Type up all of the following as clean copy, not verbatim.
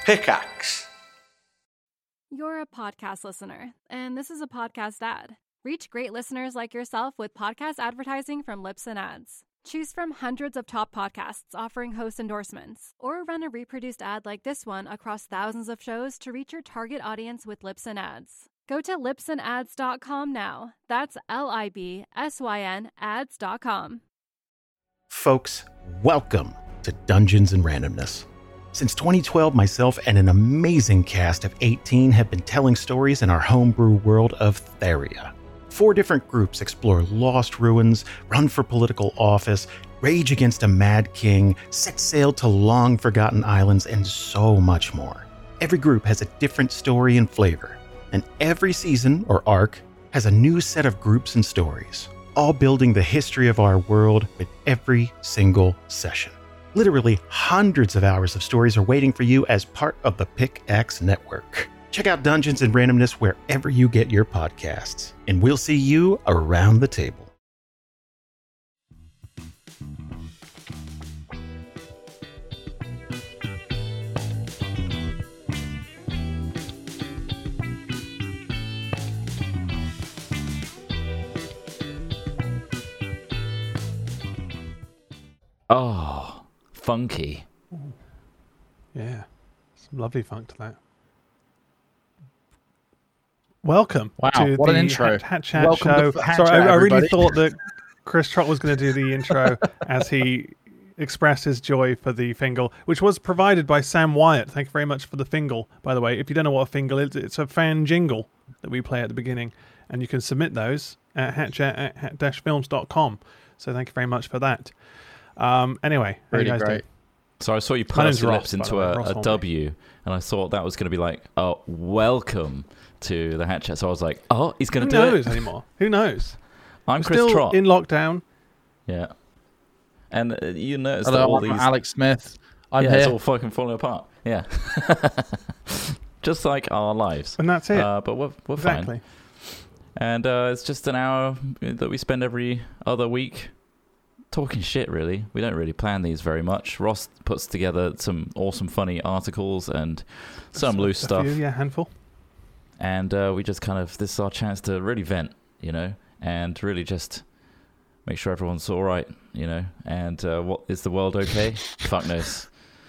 Pickaxe. You're a podcast listener, and this is a podcast ad. Reach great listeners like yourself with podcast advertising from Libsyn Ads. Choose from hundreds of top podcasts offering host endorsements, or run a reproduced ad like this one across thousands of shows to reach your target audience with Libsyn Ads. Go to libsynads.com now. That's LIBSYN ads.com. Folks, welcome to Dungeons and Randomness. Since 2012, myself and an amazing cast of 18 have been telling stories in our homebrew world of Theria. 4 different groups explore lost ruins, run for political office, rage against a mad king, set sail to long-forgotten islands, and so much more. Every group has a different story and flavor, and every season, or arc, has a new set of groups and stories, all building the history of our world with every single session. Literally hundreds of hours of stories are waiting for you as part of the Pickaxe Network. Check out Dungeons and Randomness wherever you get your podcasts, and we'll see you around the table. Oh, funky. Yeah, some lovely funk to that. Welcome to what the an intro. Hat Chat Welcome show. to Hat Sorry, Chat, I really everybody. thought that Chris Trott was going to do the intro as he expressed his joy for the Fingal, which was provided by Sam Wyatt. Thank you very much for the Fingal, by the way. If you don't know what a Fingal is, it's a fan jingle that we play at the beginning, and you can submit those at hatchat@hat-films.com. So thank you very much for that. Anyway, how Really you guys great. doing? So I saw you My name's purse your Ross, lips by the into way, Ross a Holmby. W, and I thought that was going to be like, oh, welcome to the Hat Chat. So I was like, oh, he's going Who to do knows it. anymore? Who knows? I'm We're Chris still Trott. in lockdown. Yeah. And you notice that Hello, all I'm these... Alex Smith. I'm yeah, it's here. all fucking falling apart. Yeah. Just like our lives. And that's it. But we're Exactly. fine. And it's just an hour that we spend every other week talking shit, really. We don't really plan these very much. Ross puts together some awesome, funny articles and some loose stuff. Few, yeah, handful. And we just kind of, this is our chance to really vent, you know, and really just make sure everyone's all right, you know. And what, is the world okay? Fuck knows.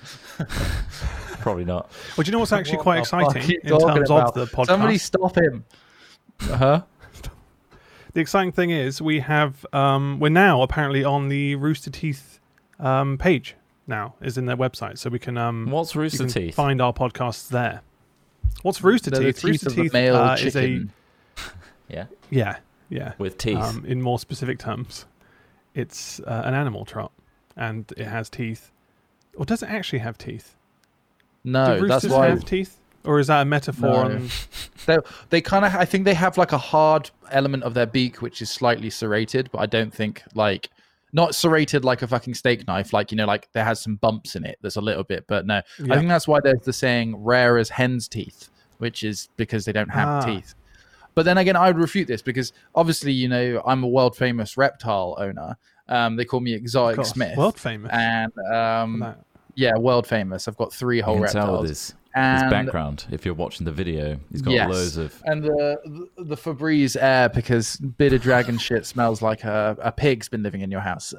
Probably not. Well, do you know what's actually quite What the fuck exciting are you in talking terms about? of the podcast? Somebody stop him. Huh? The exciting thing is we have we're now apparently on the Rooster Teeth page now, is in their website, so we can What's you Rooster can Teeth? find our podcasts there. What's Rooster They're the Teeth? teeth Rooster of the Teeth male is a chicken. Yeah, yeah. with teeth. In more specific terms, it's an animal, Trot, and it has teeth. Or does it actually have teeth? Do No, that's roosters why have teeth? Or is that a metaphor? No. they kind of. I think they have like a hard element of their beak which is slightly serrated, but I don't think like not serrated like a fucking steak knife. Like, you know, like there has some bumps in it. There's a little bit, but no. Yeah. I think that's why there's the saying "rare as hen's teeth," which is because they don't have teeth. But then again, I would refute this because obviously, you know, I'm a world famous reptile owner. They call me Of Exotic course, Smith, world famous. and That. yeah, world famous. I've got 3 whole You can tell reptiles. with his And- background, if you're watching the video. He's got Yes. loads of... And the Febreze air, because bit of dragon shit smells like a pig's been living in your house.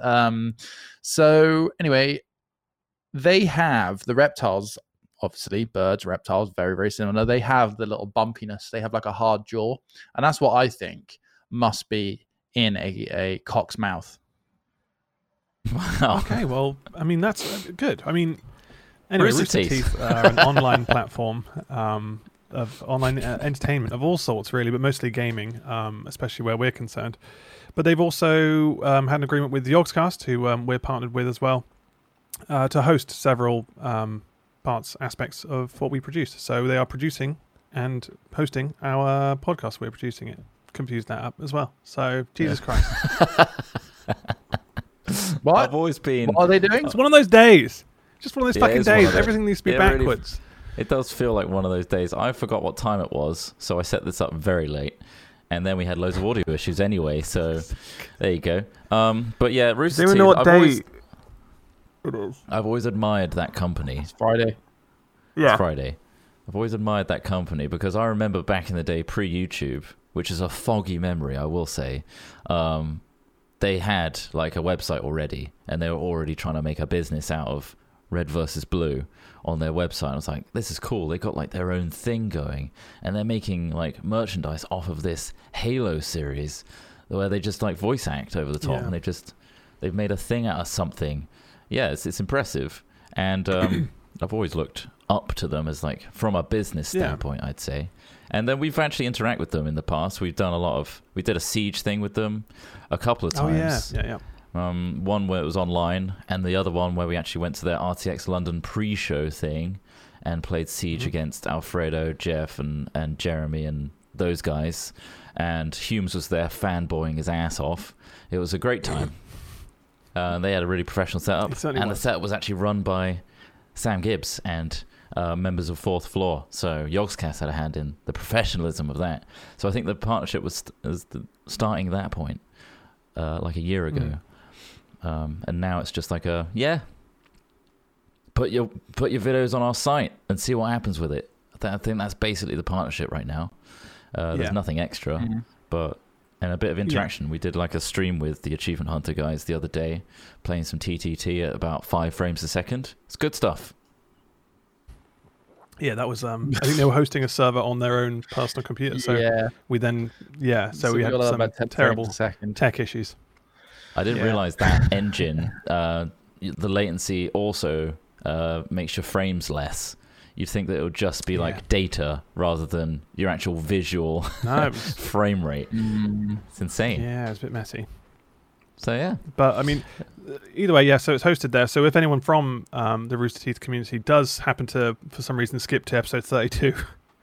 So anyway, they have the reptiles, obviously birds, reptiles, very, very similar. They have the little bumpiness. They have like a hard jaw. And that's what I think must be in a cock's mouth. Wow. Okay, well, I mean, that's good. I mean, anyway, Rooster Rooster Teeth. Teeth are an online platform of online entertainment of all sorts, really, but mostly gaming, especially where we're concerned. But they've also had an agreement with the Yogscast, who we're partnered with as well, to host several aspects of what we produce. So they are producing and hosting our podcast. We're producing it. Confused that up as well. So, Jesus Christ. What? I've always been... What are they doing? It's one of those days. Just one of those Yeah, fucking it's one of days. those. Everything needs to be It really- backwards. It does feel like one of those days. I forgot what time it was, so I set this up very late. And then we had loads of audio issues anyway, so there you go. But yeah, Rooster Does anyone know Teeth, what day it is? I've always admired that company. It's Friday. Yeah. Friday. I've always admired that company because I remember back in the day, pre-YouTube, which is a foggy memory, I will say. They had like a website already, and they were already trying to make a business out of Red versus Blue on their website. I was like, this is cool. They got like their own thing going, and they're making like merchandise off of this Halo series where they just like voice act over the top, and they've made a thing out of something. Yeah, it's impressive, and I've always looked up to them as like from a business standpoint, I'd say. And then we've actually interacted with them in the past. We did a Siege thing with them a couple of times. Oh yeah. One where it was online, and the other one where we actually went to their RTX London pre-show thing and played Siege against Alfredo, Jeff, and Jeremy and those guys. And Humes was there fanboying his ass off. It was a great time. They had a really professional setup, and the setup was actually run by Sam Gibbs and members of Fourth Floor. So Yogscast had a hand in the professionalism of that. So I think the partnership was starting at that point, like a year ago. And now it's just like put your videos on our site and see what happens with it. I think that's basically the partnership right now. There's nothing extra, but and a bit of interaction. We did like a stream with the Achievement Hunter guys the other day, playing some TTT at about 5 frames a second. It's good stuff. Yeah, that was. I think they were hosting a server on their own personal computer. So we then, so we had some terrible tech issues. I didn't realize that engine, the latency also makes your frames less. You'd think that it would just be like data rather than your actual visual frame rate. It's insane. Yeah, it's a bit messy. So yeah, but I mean, either way, so it's hosted there. So if anyone from the Rooster Teeth community does happen to, for some reason, skip to episode 32,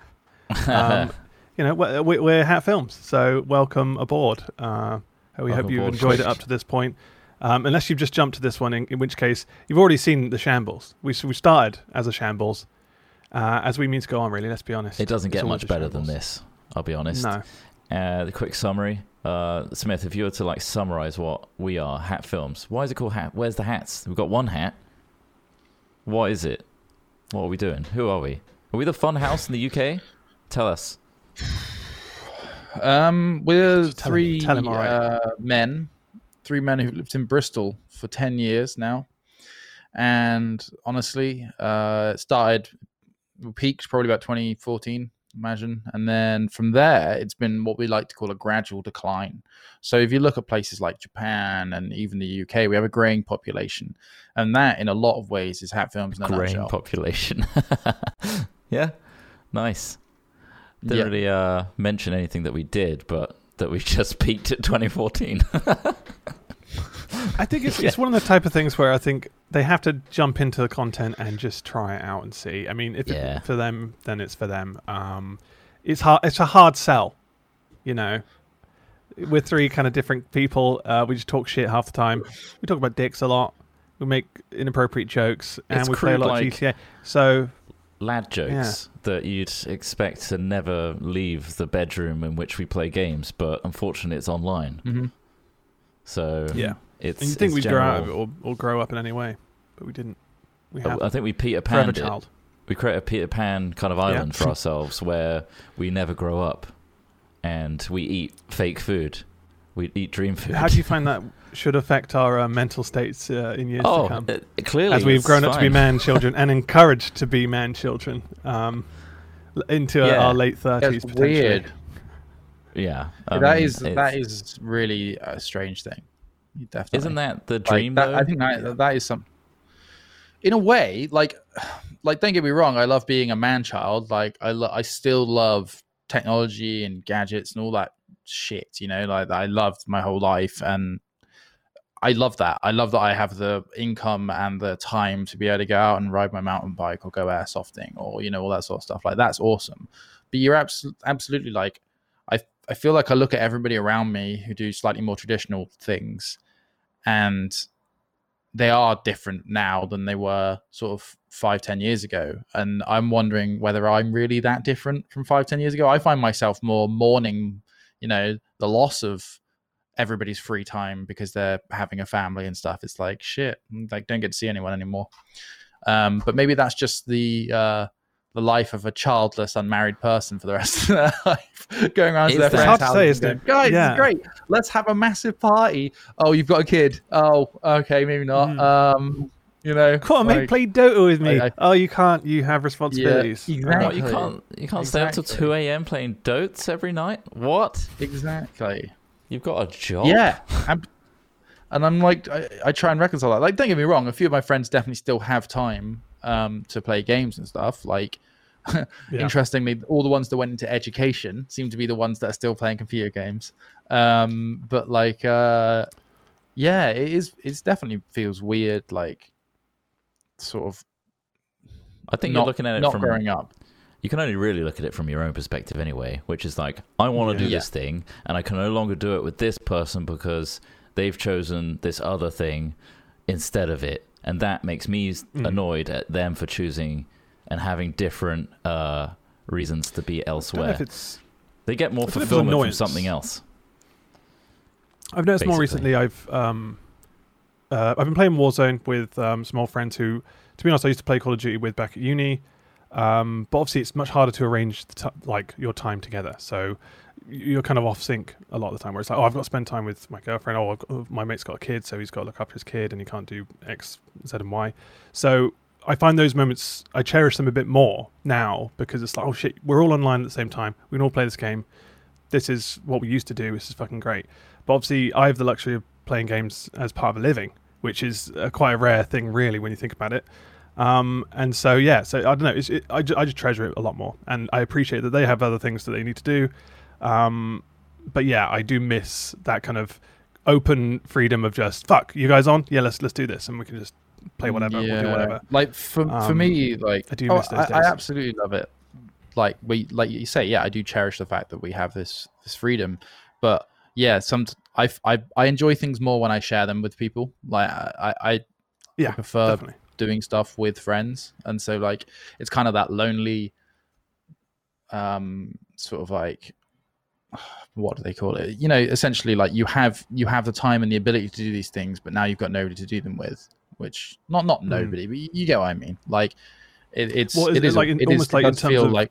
we're Hat Films, so welcome aboard. We hope you've enjoyed it up to this point. Unless you've just jumped to this one, in which case you've already seen the shambles. We started as a shambles, as we mean to go on. Really, let's be honest. It doesn't get much better than this. I'll be honest. No. The quick summary. Smith, if you were to like summarize what we are, Hat Films. Why is it called Hat? Where's the hats? We've got one hat. What is it? What are we doing? Who are we? Are we the Fun House in the UK? Tell us. We're three men. 3 men who've lived in Bristol for 10 years now. And honestly, we peaked probably about 2014, imagine. And then from there, it's been what we like to call a gradual decline. So if you look at places like Japan and even the UK, we have a graying population. And that, in a lot of ways, is Hat Films in a graying nutshell. Population. Yeah, nice. Didn't really mention anything that we did, but that we just peaked at 2014. I think it's one of the type of things where I think they have to jump into the content and just try it out and see. I mean, if it's for them, then it's for them. It's hard. It's a hard sell, We're 3 kind of different people. We just talk shit half the time. We talk about dicks a lot. We make inappropriate jokes, and we play a lot of GTA. So lad jokes that you'd expect to never leave the bedroom in which we play games, but unfortunately, it's online. Mm-hmm. So it's. And you think we'd grow out of it or grow up in any way, but we didn't. I think we Peter Pan it. We create a Peter Pan kind of island for ourselves where we never grow up, and we eat fake food. We eat dream food. How do you find that should affect our mental states in years to come? Clearly, as we've grown up to be man children and encouraged to be man children into our late 30s. That's potentially. Weird. Yeah, that is really a strange thing. Definitely. Isn't that the dream? Though? I think that is some. In a way, like don't get me wrong, I love being a man child. Like I still love technology and gadgets and all that shit. Like I loved my whole life, and I love that. I love that I have the income and the time to be able to go out and ride my mountain bike or go airsofting or all that sort of stuff. Like that's awesome. But you're absolutely like. I feel like I look at everybody around me who do slightly more traditional things, and they are different now than they were sort of 5-10 years ago. And I'm wondering whether I'm really that different from 5-10 years ago. I find myself more mourning, the loss of everybody's free time because they're having a family and stuff. It's like, shit, like don't get to see anyone anymore. But maybe that's just the the life of a childless, unmarried person for the rest of their life, going around to their friends' hard to houses say, and isn't going, it? guys, Yeah. it's great. Let's have a massive party. Oh, you've got a kid. Oh, okay, maybe not. You know, Come on, mate, like, play Dota with me. I- Oh, you can't. You have responsibilities. exactly. What, you can't stay up till 2 a.m. playing Dotes every night? What? exactly. You've got a job? Yeah. And I'm like, I try and reconcile that. Like, don't get me wrong, a few of my friends definitely still have time to play games and stuff. Like, interestingly, all the ones that went into education seem to be the ones that are still playing computer games. But like, yeah, it definitely feels weird, like, sort of. I think you're looking at it not from growing up. You can only really look at it from your own perspective anyway, which is like, I want to do this thing, and I can no longer do it with this person because they've chosen this other thing instead of it. And that makes me annoyed at them for choosing and having different reasons to be elsewhere. They get more fulfillment from something else. I've noticed more basically. recently. I've been playing Warzone with some old friends who, to be honest, I used to play Call of Duty with back at uni. But obviously, it's much harder to arrange like your time together. So you're kind of off sync a lot of the time. Where it's like, oh, I've got to spend time with my girlfriend. Oh, my mate's got a kid, so he's got to look after his kid, and he can't do X, Z, and Y. So I find those moments, I cherish them a bit more now because it's like, oh shit, we're all online at the same time. We can all play this game. This is what we used to do. This is fucking great. But obviously, I have the luxury of playing games as part of a living, which is quite a rare thing, really, when you think about it. And so, yeah, so I don't know. I just treasure it a lot more, and I appreciate that they have other things that they need to do. But yeah, I do miss that kind of open freedom of just fuck you guys on. Yeah, let's do this, and we can just play whatever. We'll do whatever. Like for me, like I do miss those days. I absolutely love it. Like you say, yeah, I do cherish the fact that we have this freedom. But yeah, I enjoy things more when I share them with people. Like I prefer definitely doing stuff with friends, and so like it's kind of that lonely sort of like, what do they call it, you know, essentially like you have the time and the ability to do these things, but now you've got nobody to do them with, which not nobody, but you get what I mean. Like it does feel like,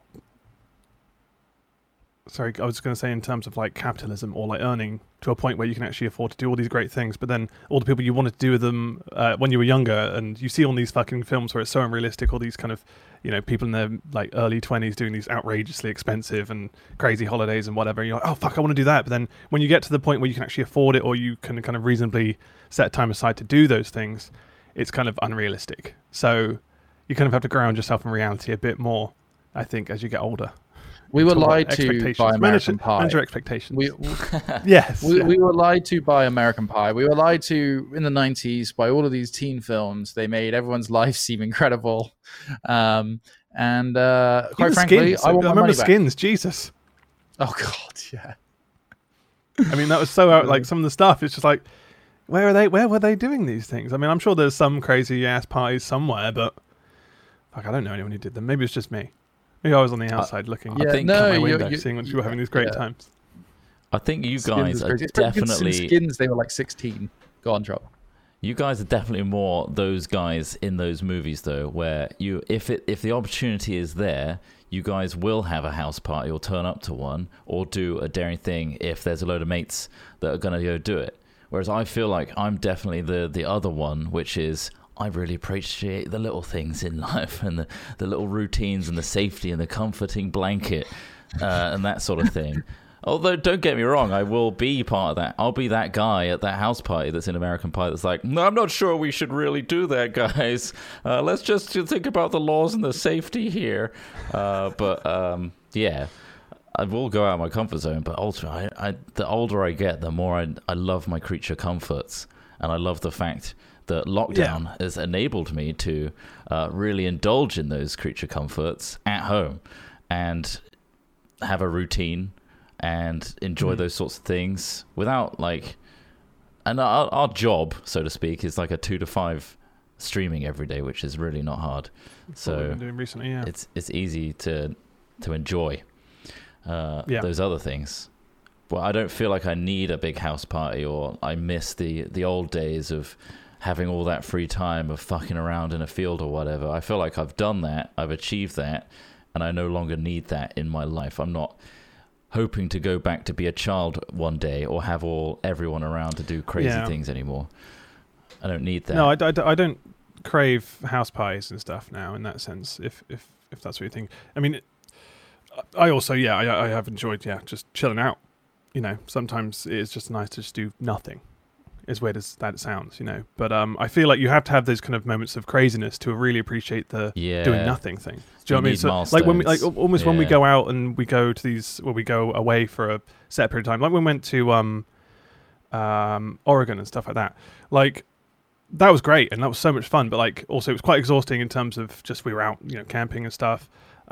sorry, I was going to say in terms of like capitalism or like earning to a point where you can actually afford to do all these great things, but then all the people you wanted to do with them when you were younger, and you see all these fucking films where it's so unrealistic, all these kind of, you know, people in their like early 20s doing these outrageously expensive and crazy holidays and whatever, and you're like, oh fuck, I want to do that. But then when you get to the point where you can actually afford it, or you can kind of reasonably set time aside to do those things, it's kind of unrealistic. So you kind of have to ground yourself in reality a bit more, I think, as you get older. We were lied to by American Pie. Manage your expectations. Yes. We were lied to by American Pie. We were lied to in the 90s by all of these teen films. They made everyone's life seem incredible. And quite frankly, I remember Skins. Jesus. Oh, God, yeah. I mean, that was so out, like some of the stuff. It's just like, where were they doing these things? I mean, I'm sure there's some crazy ass parties somewhere, but fuck, I don't know anyone who did them. Maybe it's just me. Maybe I was on the outside looking out my window, seeing when you were having these great times. I think you guys are definitely... Skins, they were like 16. Go on, Drop. You guys are definitely more those guys in those movies, though, where you, if the opportunity is there, you guys will have a house party or turn up to one or do a daring thing if there's a load of mates that are going to go do it. Whereas I feel like I'm definitely the other one, which is... I really appreciate the little things in life and the little routines and the safety and the comforting blanket and that sort of thing. Although, don't get me wrong, I will be part of that. I'll be that guy at that house party that's in American Pie that's like, no, I'm not sure we should really do that, guys. Let's just think about the laws and the safety here. Yeah, I will go out of my comfort zone, but ultimately, the older I get, the more I love my creature comforts. And I love the fact that lockdown has enabled me to really indulge in those creature comforts at home and have a routine and enjoy those sorts of things without like... And our job, so to speak, is like a 2 to 5 streaming every day, which is really not hard. So we've been doing recently, it's easy to enjoy those other things. Well, I don't feel like I need a big house party, or I miss the old days of having all that free time of fucking around in a field or whatever. I feel like I've done that, I've achieved that, and I no longer need that in my life. I'm not hoping to go back to be a child one day or have everyone around to do crazy things anymore. I don't need that. No, I don't crave house parties and stuff now in that sense, if that's what you think. I mean, I also, I have enjoyed, just chilling out. You know, sometimes it's just nice to just do nothing, as weird as that sounds, you know. But I feel like you have to have those kind of moments of craziness to really appreciate the doing nothing thing. Do you know what I mean? So, like when we, like almost when we go out and we go to these, we go away for a set period of time, like when we went to Oregon and stuff like that. Like that was great and that was so much fun. But like also it was quite exhausting in terms of just we were out, you know, camping and stuff.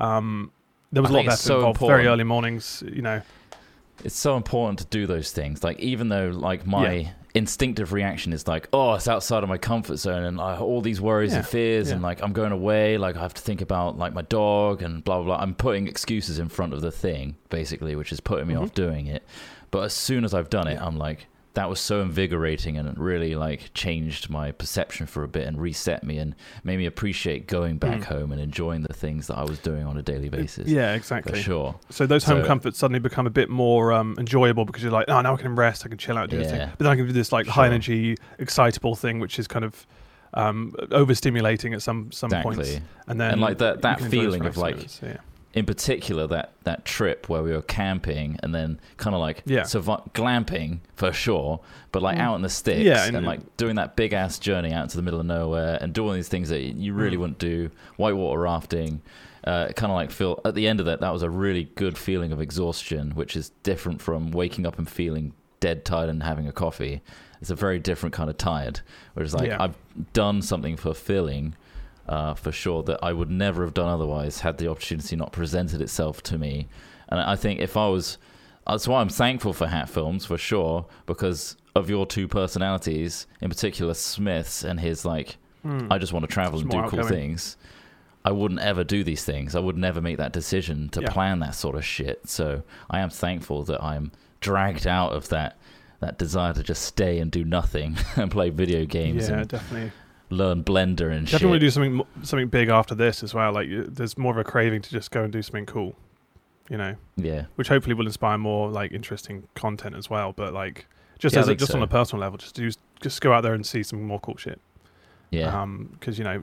There was a lot of effort involved. Very early mornings, you know. It's so important to do those things. Like even though like my instinctive reaction is like, oh, it's outside of my comfort zone and all these worries and fears and like I'm going away, like I have to think about like my dog and blah blah blah. I'm putting excuses in front of the thing basically, which is putting me off doing it. But as soon as I've done it, I'm like, that was so invigorating and it really like changed my perception for a bit and reset me and made me appreciate going back home and enjoying the things that I was doing on a daily basis. Yeah, exactly. For sure. So those home comforts suddenly become a bit more enjoyable because you're like, oh, now I can rest, I can chill out, do this thing. But then I can do this like high energy, excitable thing, which is kind of overstimulating at some points. And then like that feeling of like, moments, in particular, that trip where we were camping and then kind of like glamping for sure, but like out in the sticks and like doing that big ass journey out into the middle of nowhere and doing these things that you really wouldn't do, whitewater rafting, kind of like feel at the end of that was a really good feeling of exhaustion, which is different from waking up and feeling dead tired and having a coffee. It's a very different kind of tired, whereas like I've done something fulfilling for sure that I would never have done otherwise had the opportunity not presented itself to me. And I think if I was, that's why I'm thankful for Hat Films for sure, because of your two personalities, in particular Smith's and his like, I just want to travel and do cool things. I wouldn't ever do these things. I would never make that decision to plan that sort of shit. So I am thankful that I'm dragged out of that desire to just stay and do nothing and play video games. Yeah, definitely. Learn Blender and shit. Definitely do something big after this as well. Like there's more of a craving to just go and do something cool, you know. Yeah. Which hopefully will inspire more like interesting content as well. But like just on a personal level, just go out there and see some more cool shit. Yeah. Because you know,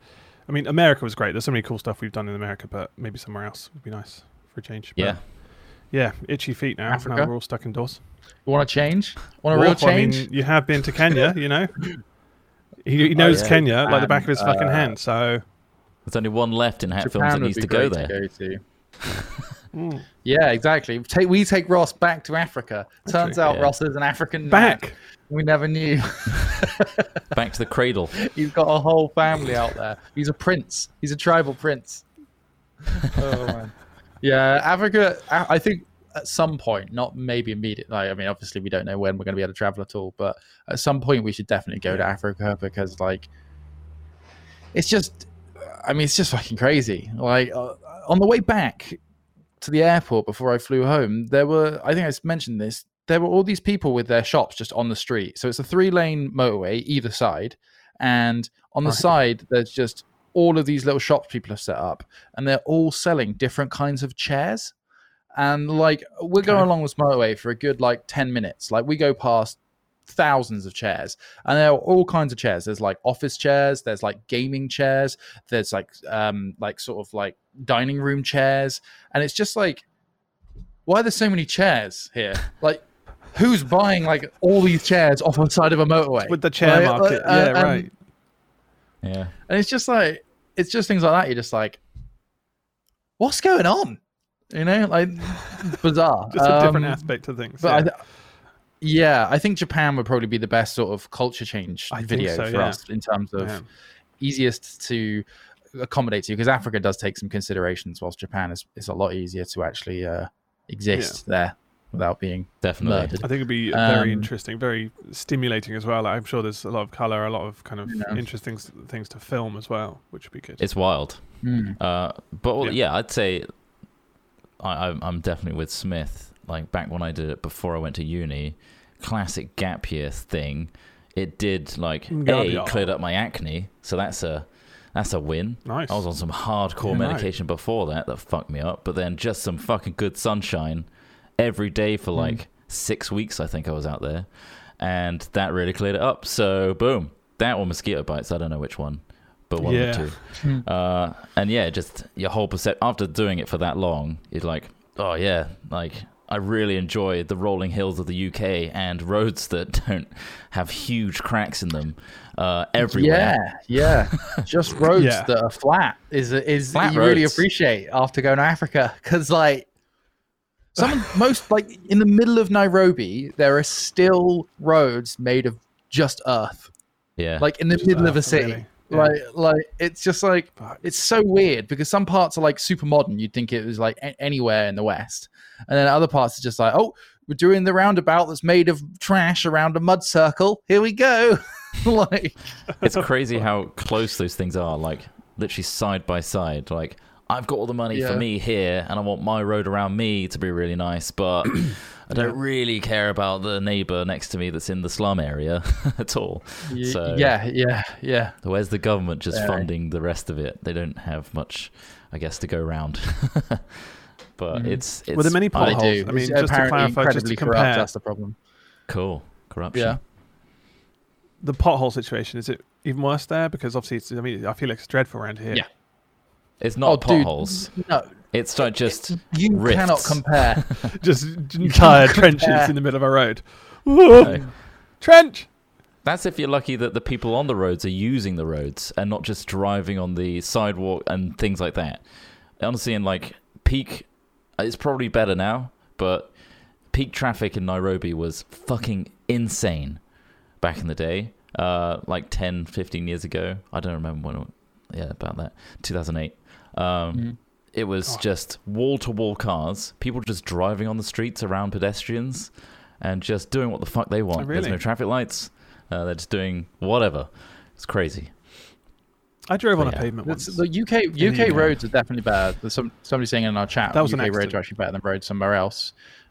I mean, America was great. There's so many cool stuff we've done in America, but maybe somewhere else would be nice for a change. But yeah, itchy feet now. Africa. Now we're all stuck indoors. You want a change? Want a real change? I mean, you have been to Kenya, you know. He knows Kenya like the back of his fucking hand. So there's only one left in Hat Films that needs to go there. Yeah, exactly. We take Ross back to Africa. Turns out Ross is an African back. Man. We never knew. Back to the cradle. He's got a whole family out there. He's a prince. He's a tribal prince. Oh man. Yeah, Africa. I think at some point, not maybe immediately. I mean, obviously, we don't know when we're going to be able to travel at all. But at some point, we should definitely go to Africa because, like, it's just. I mean, it's just fucking crazy. Like on the way back to the airport before I flew home, there were. I think I mentioned this. There were all these people with their shops just on the street. So it's a 3-lane motorway either side, and on the side there's just all of these little shops people have set up, and they're all selling different kinds of chairs. And like we're going along this motorway for a good like 10 minutes. Like we go past thousands of chairs, and there are all kinds of chairs. There's like office chairs, there's like gaming chairs, there's like sort of like dining room chairs, and it's just like, why are there so many chairs here? Like, who's buying like all these chairs off the side of a motorway with the chair market? Right. Yeah, and it's just like it's just things like that. You're just like, what's going on? You know, like bizarre. Just a different aspect of things. But I think Japan would probably be the best sort of culture change video for us in terms of easiest to accommodate to, because Africa does take some considerations, whilst Japan is a lot easier to actually exist there without being murdered. I think it'd be very interesting, very stimulating as well. I'm sure there's a lot of color, a lot of kind of interesting things to film as well, which would be good. It's wild. I'd say I'm definitely with Smith. Like back when I did it before I went to uni, classic gap year thing it did like Wingardium. cleared up my acne, so that's a win. Nice. I was on some hardcore medication before that fucked me up, but then just some fucking good sunshine every day for like 6 weeks. I think I was out there, and that really cleared it up. So boom, that or mosquito bites. I don't know which one, but one of the two. And yeah, just your whole perception after doing it for that long, it's like, oh yeah, like I really enjoy the rolling hills of the UK and roads that don't have huge cracks in them everywhere. Yeah. Just roads that are flat is Flat you really roads. appreciate after going to Africa, because like most like in the middle of Nairobi, there are still roads made of just earth, Yeah, like in the middle of a earth, city. really. Yeah. Like it's just like it's so weird because some parts are like super modern. You'd think it was like anywhere in the West, and then other parts are just like, oh, we're doing the roundabout that's made of trash around a mud circle. Here we go. Like it's crazy how close those things are, like literally side by side. Like I've got all the money for me here, and I want my road around me to be really nice, but I don't really care about the neighbor next to me that's in the slum area at all. So yeah. where's the government just funding the rest of it? They don't have much, I guess, to go around. But it's Well, there are many They potholes. do. I mean, It's just to apparently clarify, just incredibly to corrupt. compare That's the problem. cool corruption. Yeah. the pothole situation, is it even worse there? Because obviously, I feel like it's dreadful around here. Yeah. It's not dude, potholes. No, It's like just you rifts. cannot compare. Just entire trenches in the middle of a road. No. Trench! That's if you're lucky that the people on the roads are using the roads and not just driving on the sidewalk and things like that. Honestly, in like peak, it's probably better now, but peak traffic in Nairobi was fucking insane back in the day, like 10, 15 years ago. I don't remember when, about that, 2008. It was just wall-to-wall cars, people just driving on the streets around pedestrians and just doing what the fuck they want. Oh, really? There's no traffic lights. They're just doing whatever. It's crazy. I drove on a Yeah. pavement once. The UK roads are definitely bad. There's somebody saying in our chat That was an UK roads accident. are actually better than roads somewhere else.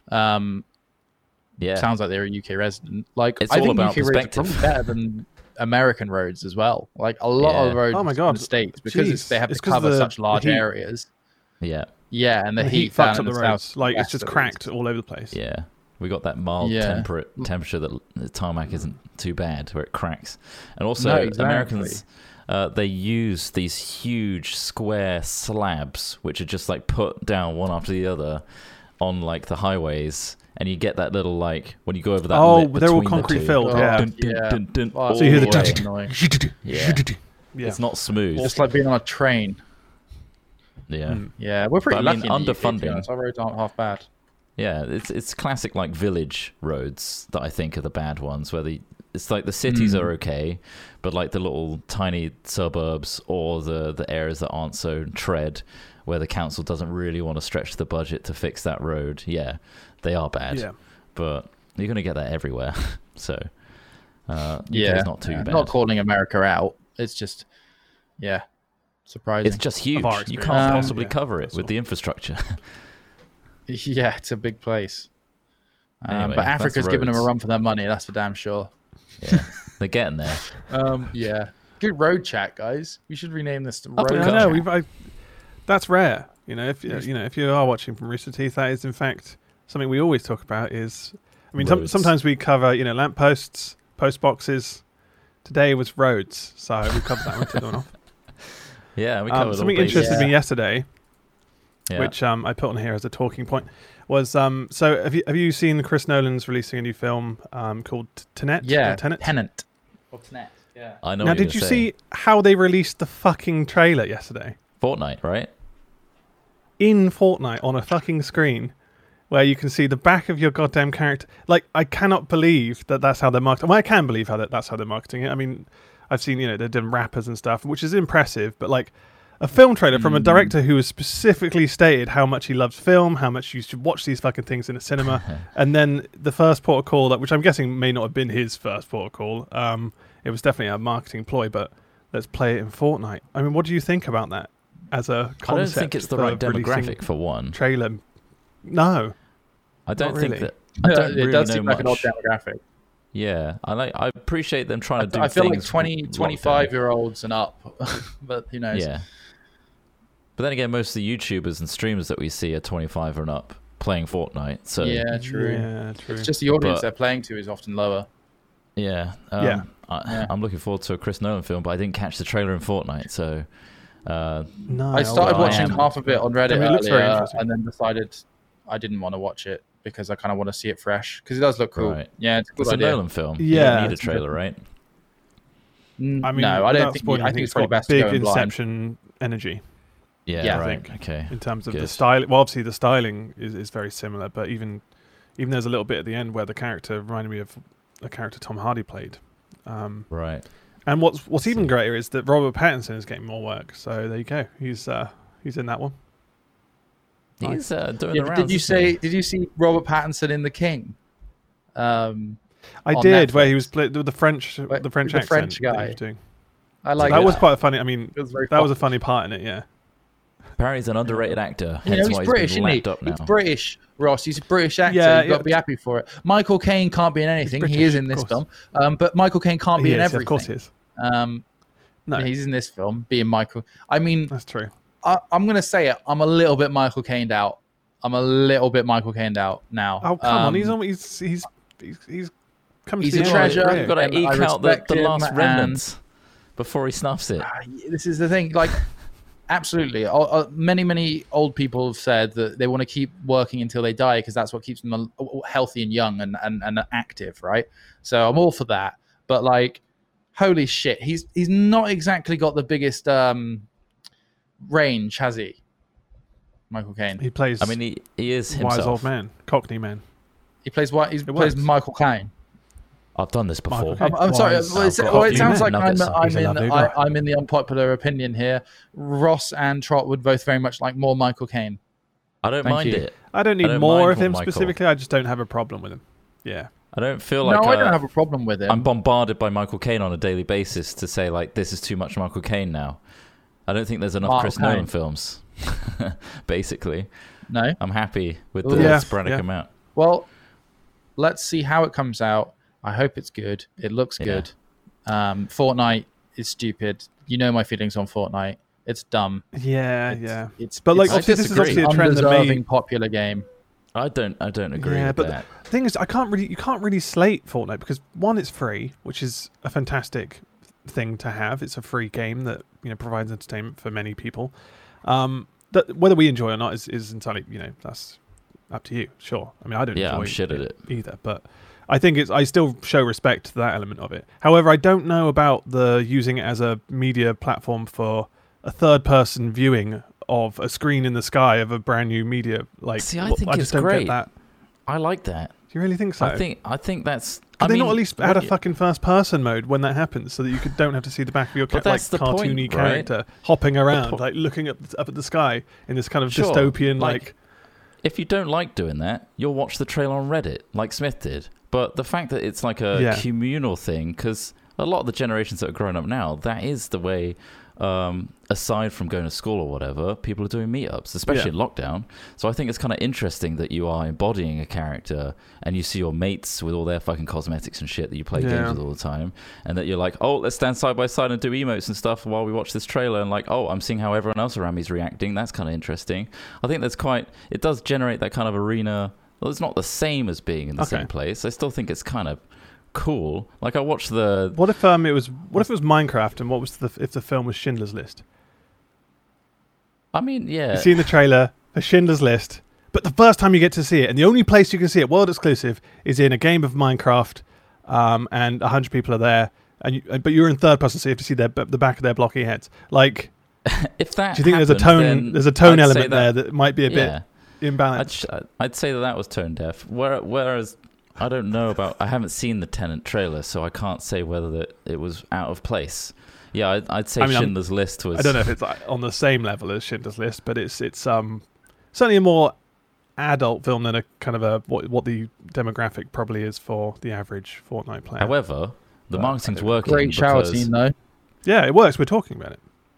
Yeah. Sounds like they're a UK resident. Like It's I all think about UK roads are perspective. probably better than American roads as well. Like a lot Yeah. of roads Oh my in God. the States, because Jeez. they have It's to 'cause cover the such large heat. areas. Yeah. Yeah, and the, the heat heat fucks down up in the the roads. south, Like, it's west just of it cracked is- all over the place. Yeah. We got that mild Yeah. temperature that the tarmac isn't too bad, where it cracks. And also, No, exactly. Americans, they use these huge square slabs, which are just like put down one after the other on like the highways. And you get that little, like, when you go over that lip but they're all between the concrete two. filled, yeah. Dun, dun, dun, Oh, So you hear the yeah, tick, annoying. Yeah. Yeah. It's not smooth. Just like being on a train. Yeah. Yeah, we're pretty But I mean, lucky. in the UK, to be underfunding. honest. Our roads aren't half bad. Yeah, it's classic like village roads that I think are the bad ones, where it's like the cities are okay, but like the little tiny suburbs or the areas that aren't so tread, where the council doesn't really want to stretch the budget to fix that road, yeah, they are bad. Yeah. But you're going to get that everywhere. So Yeah, it's not too bad. Not calling America out. It's just, surprising. It's just huge. our You experience. can't possibly Yeah, cover it that's with all. the infrastructure. Yeah, it's a big place. Anyway, but that's Africa's giving them a roads. run for their money. That's for damn sure. Yeah, they're getting there. Yeah. Good road chat, guys. We should rename this to Up road and I chat. know. That's rare. If you are watching from Rooster Teeth, that is in fact something we always talk about. Roads. Sometimes we cover lampposts, post boxes. Today was roads, so we covered that one. Took that one off. Yeah, we covered all Something bases. interested me yesterday, Yeah. which I put on here as a talking point, was so have you seen Chris Nolan's releasing a new film called Tenet? Yeah, Or Tenet? Tenant. Or Tenet, yeah. I know. Now, what you're did you gonna say. see how they released the fucking trailer yesterday? Fortnite, right? In Fortnite on a fucking screen, where you can see the back of your goddamn character. Like, I cannot believe that that's how they're marketing. Well, I can believe that's how they're marketing it. I mean, I've seen they're doing rappers and stuff, which is impressive. But like, a film trailer from a director who has specifically stated how much he loves film, how much you should watch these fucking things in a cinema, and then the first port of call, which I'm guessing may not have been his first port of call. It was definitely a marketing ploy, but let's play it in Fortnite. I mean, what do you think about that as a concept? I don't think it's the for right releasing demographic for one. trailer. No. I don't Not think really. that. I don't it really does know seem like an odd much. demographic. Yeah, I appreciate them trying to do. I feel like things 20, 25-year-olds and up, but who knows? Yeah. But then again, most of the YouTubers and streamers that we see are 25 and up playing Fortnite. So Yeah, true. Yeah, true. It's just the audience But- they're playing to is often lower. yeah, Yeah. I'm looking forward to a Chris Nolan film, but I didn't catch the trailer in Fortnite, so. No, I started I watching am- half of it on Reddit I mean, it looks very earlier, interesting. and then decided I didn't want to watch it because I kind of want to see it fresh because it does look cool. Right. Yeah, it's a good It's a idea. Nolan film. You Yeah, don't need a it's trailer, right? I mean, no, I don't without think. spoiling I think anything, it's probably got best to big go in blind. Inception energy Yeah, I right. think. Okay. in terms of the Good. style. Well, obviously the styling is very similar, but even there's a little bit at the end where the character reminded me of a character Tom Hardy played. Right. And what's even see. greater is that Robert Pattinson is getting more work. So there you go. He's in that one. He's doing Yeah, the but rounds. did you isn't he? say? Did you see Robert Pattinson in The King? I On did, where he Netflix. was the French Wait, the French the accent French that he guy. was doing. I like that it. was quite a funny. I mean, It was very that was a fun. funny part in it. Yeah. Apparently, he's an underrated actor. You know, Hence he's why British, he's been isn't he? lapped up now. He's British, Ross. He's a British actor. Yeah, You've got yeah. to be happy for it. Michael Caine can't be in anything. He British, is in of this course. film. But Michael Caine can't be He in is, everything. of course he is. No, He's in this film, being Michael. I mean, that's true. I'm going to say it. I'm a little bit Michael Cained out. I'm a little bit Michael Cained out now. Oh come on, he's come He's to a the end of his treasure. career. You've got to and eke I out the respect him, last and- remnants before he snuffs it. This is the thing. Like, absolutely. Many old people have said that they want to keep working until they die because that's what keeps them healthy and young and active, right? So I'm all for that. But like, holy shit, he's not exactly got the biggest range, has he? Michael Caine. He plays. I mean, he is wise himself. old man, Cockney man. He plays what? He plays works. Michael Caine. I've done this before. Michael Caine. I'm sorry. Wise, Well, I've got it a few sounds like nuggets. He's a lovely guy. I'm in the unpopular opinion here. Ross and Trot would both very much like more Michael Caine. I don't Thank mind you. it. I don't need I don't more mind of him Michael. specifically. I just don't have a problem with him. Yeah. I don't feel like No, I don't have a problem with him. I'm bombarded by Michael Caine on a daily basis to say like this is too much Michael Caine now. I don't think there's enough Michael Chris Caine. Nolan films. Basically, No. I'm happy with the Yeah, sporadic yeah. amount. Well, let's see how it comes out. I hope it's good. It looks Yeah. good. Fortnite is stupid. You know my feelings on Fortnite. It's dumb. Yeah, It's, yeah. It's But like, it's obviously, this is disagree. obviously a trend that undeserving may. popular game. I don't agree Yeah, with but that. the thing is, you can't really slate Fortnite because one, it's free, which is a fantastic thing to have. It's a free game that provides entertainment for many people. That whether we enjoy it or not is entirely that's up to you. Sure. I mean, I don't Yeah, enjoy I'm shit at it. either, but I think I still show respect to that element of it. However, I don't know about the using it as a media platform for a third-person viewing of a screen in the sky of a brand new media. Like, See, I think just it's don't great. get that. I like that. Do you really think so? I think that's. Could I they mean, not at least add what a fucking first-person mode when that happens, so that you don't have to see the back of your But like that's the point, cartoony right? character hopping around, po- like looking up at the sky in this kind of Sure, dystopian, like, if you don't like doing that, you'll watch the trailer on Reddit, like Smith did. But the fact that it's like a Yeah. communal thing, because a lot of the generations that are growing up now, that is the way. Aside from going to school or whatever, people are doing meetups, especially in lockdown. So I think it's kind of interesting that you are embodying a character and you see your mates with all their fucking cosmetics and shit that you play games with all the time, and that you're like, oh, let's stand side by side and do emotes and stuff while we watch this trailer, and like, oh, I'm seeing how everyone else around me is reacting. That's kind of interesting. I think it does generate that kind of arena. Well, it's not the same as being in the same place. I still think it's kind of cool. Like I watched the. what if it was Minecraft, and what was if the film was Schindler's List? I mean, yeah. You see in the trailer a Schindler's List, but the first time you get to see it, and the only place you can see it, world exclusive, is in a game of Minecraft, and 100 people are there, but you're in third person, so you have to see the back of their blocky heads. Like, If that do you think happened, there's a tone I'd say element there that might be a bit imbalanced? I'd say that was tone deaf. Whereas I don't know about. I haven't seen the Tenet trailer, so I can't say whether it was out of place. Yeah, I'd say Schindler's List was. I don't know if it's on the same level as Schindler's List, but it's certainly a more adult film than a kind of what the demographic probably is for the average Fortnite player. However, the marketing's working. Great shower because scene though. Yeah, it works. We're talking about it.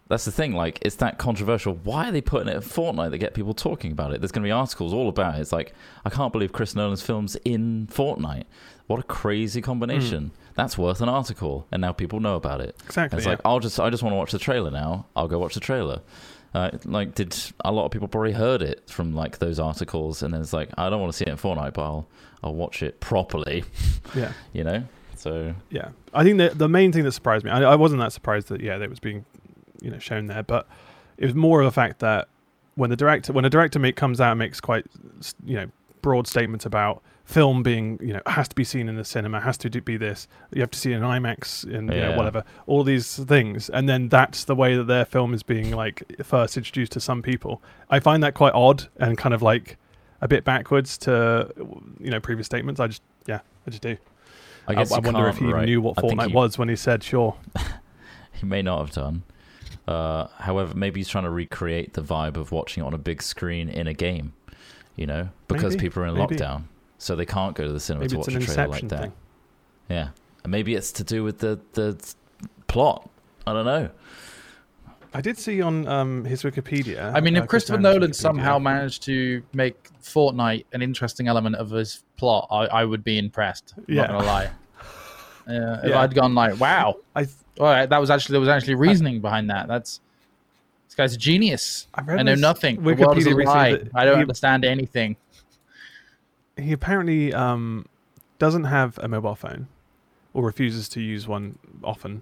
That's the thing. Like, it's that controversial. Why are they putting it in Fortnite that get people talking about it? There's going to be articles all about it. It's like, I can't believe Chris Nolan's film's in Fortnite. What a crazy combination. That's worth an article. And now people know about it. Exactly. And it's like, I just want to watch the trailer now. I'll go watch the trailer. Did a lot of people probably heard it from like those articles, and then it's like, I don't want to see it in Fortnite, but I'll watch it properly. Yeah. You know? So yeah, I think that the main thing that surprised me, I wasn't that surprised that that was being, shown there, but it was more of the fact that when a director comes out and makes quite, broad statements about film being, has to be seen in the cinema, has to be this, you have to see it in IMAX and whatever, all these things, and then that's the way that their film is being like first introduced to some people. I find that quite odd and kind of like a bit backwards to previous statements. I just do. I guess I wonder if he knew what Fortnite was when he said sure. He may not have done. However, maybe he's trying to recreate the vibe of watching it on a big screen in a game, because people are in lockdown, so they can't go to the cinema to watch a trailer like that. Yeah, and maybe it's to do with the plot. I don't know. I did see on his Wikipedia. I mean, if Christopher Nolan somehow managed to make Fortnite an interesting element of his plot, I would be impressed. I'm not gonna lie. If I'd gone like, wow, all right, there was actually reasoning behind that. This guy's a genius. I know nothing. The world is a lie. I don't understand anything. He apparently doesn't have a mobile phone, or refuses to use one often.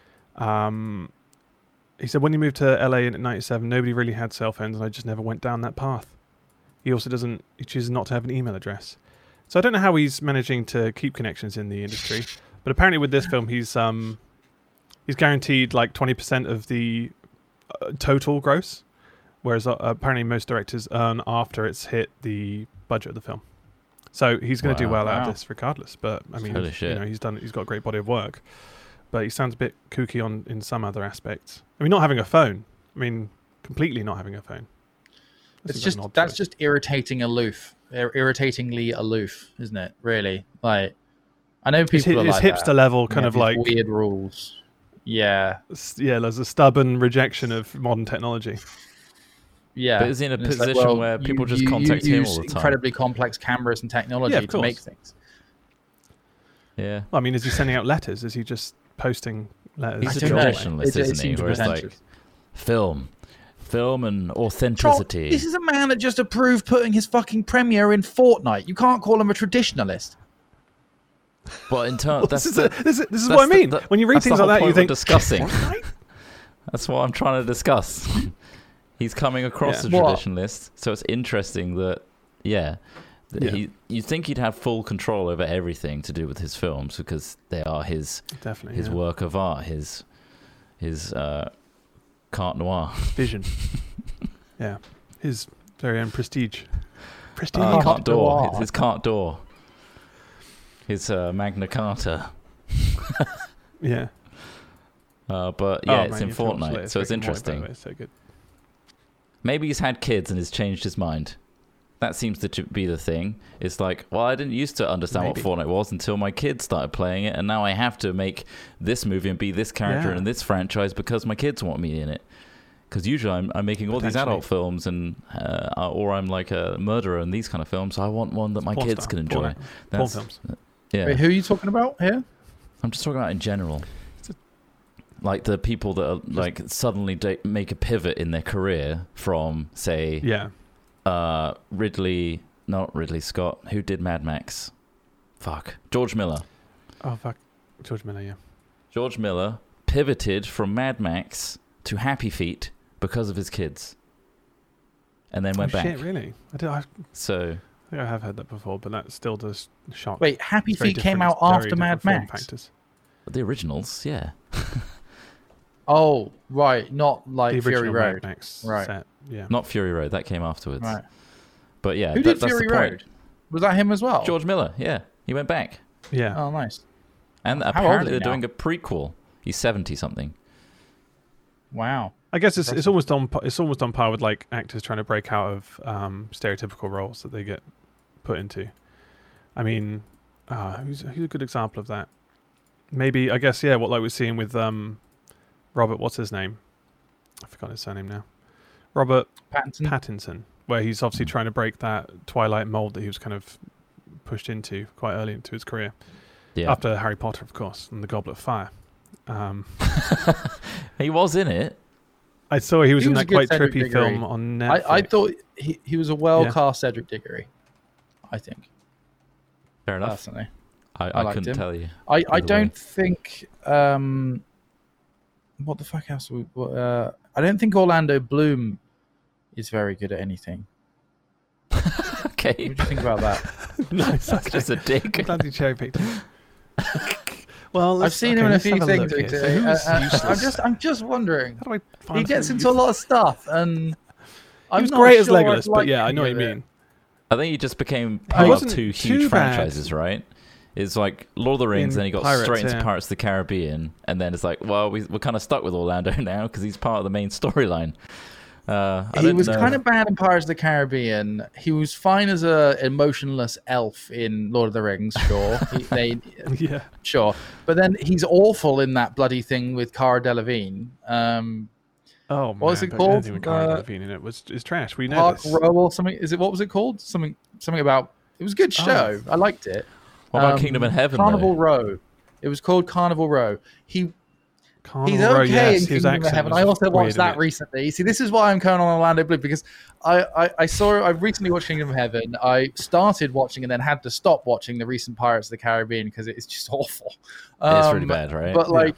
He said when he moved to LA in '97, nobody really had cell phones, and I just never went down that path. He also he chooses not to have an email address. So I don't know how he's managing to keep connections in the industry, but apparently with this film, he's guaranteed like 20% of the total gross, whereas apparently most directors earn after it's hit the budget of the film. So he's going to do well out of this regardless. But I mean, he's got a great body of work. But he sounds a bit kooky in some other aspects. I mean, not having a phone. I mean, completely not having a phone. That's just irritatingly aloof, isn't it? Really, like I know people it's are like hipster that. level, kind of like weird rules. Yeah. There's a stubborn rejection of modern technology. Yeah, but is he in a position where people just contact him all the time? Incredibly complex cameras and technology to make things. Yeah. Well, I mean, is he sending out letters? Is he just posting letters? He's a traditionalist, isn't he? Where it's like film and authenticity. This is a man that just approved putting his fucking premiere in Fortnite. You can't call him a traditionalist. But in turn, this is what I mean. When you read things like that, you think discussing. That's what I'm trying to discuss. He's coming across as a traditionalist, so it's interesting that you think he'd have full control over everything to do with his films because they are his work of art, his carte noire vision. Yeah, his very own prestige. Carte d'Or. His carte d'Or. His Magna Carta. Yeah. But it's in Fortnite, so it's interesting. It's so good. Maybe he's had kids and has changed his mind. That seems to be the thing. It's like, well, I didn't used to understand what Fortnite was until my kids started playing it, and now I have to make this movie and be this character in this franchise because my kids want me in it. Because usually I'm making all these adult films, and or I'm like a murderer in these kind of films. So I want one that my kids can enjoy. Porn films. Yeah. Wait, who are you talking about here? I'm just talking about in general. Like the people that are like suddenly make a pivot in their career from, say, not Ridley Scott, who did Mad Max. George Miller. Oh, fuck. George Miller, yeah. George Miller pivoted from Mad Max to Happy Feet because of his kids. And then went back. Shit, really? I think I have heard that before, but that still does shock. Wait, Happy Feet came out after Mad Max? The originals, yeah. Oh, right. Not like the Fury Road. Mad Max right. Set. Yeah. Not Fury Road. That came afterwards. Right. But yeah. Who did Fury Road? Was that him as well? George Miller, yeah. He went back. Yeah. Oh, nice. And apparently they're doing a prequel. He's 70-something. Wow. I guess it's almost on par with like actors trying to break out of stereotypical roles that they get put into. I mean, who's a good example of that? Maybe, I guess, what like we're seeing with Robert, what's his name? I forgot his surname now. Robert Pattinson. Pattinson, where he's obviously trying to break that Twilight mold that he was kind of pushed into quite early into his career. Yeah. After Harry Potter, of course, and the Goblet of Fire. He was in it. I saw he was in was a that good quite Cedric trippy Diggory. film on Netflix. I thought he was a well-cast Cedric Diggory, I think, Fair enough. personally. I liked couldn't him. tell you. I Either don't way. think... what the fuck else? I don't think Orlando Bloom is very good at anything. Okay. What do you think about that? Nice. That's just a dig. I'm glad you cherry picked him. Well, I've seen him in a few things. I'm just wondering. How do I find He gets someone into a lot of stuff, and He I'm was not great as sure I'd Legolas, but like yeah, I know what any you of it. mean. I think he just became He part of wasn't two too huge bad franchises, right? It's like Lord of the Rings, in then he got Pirates, straight into yeah. Pirates of the Caribbean, and then it's like, well, we're kind of stuck with Orlando now because he's part of the main storyline. He was kind of bad in Pirates of the Caribbean. He was fine as a emotionless elf in Lord of the Rings, sure. Yeah. Sure. But then he's awful in that bloody thing with Cara Delevingne. Oh, man. What was it don't called? anything with Cara Delevingne in it it's trash. We know Park this. Row or something. What was it called? Something about... It was a good show. I liked it. What about Kingdom in Heaven? Carnival though? Row. It was called Carnival Row. He's Carnival Row, okay yes, in his Kingdom of accent Heaven. was I also weird watched in that it. recently. See, this is why I'm going on Orlando Bloom, because I recently watched Kingdom of Heaven. I started watching and then had to stop watching the recent Pirates of the Caribbean because it's just awful. It's really bad, right? But like,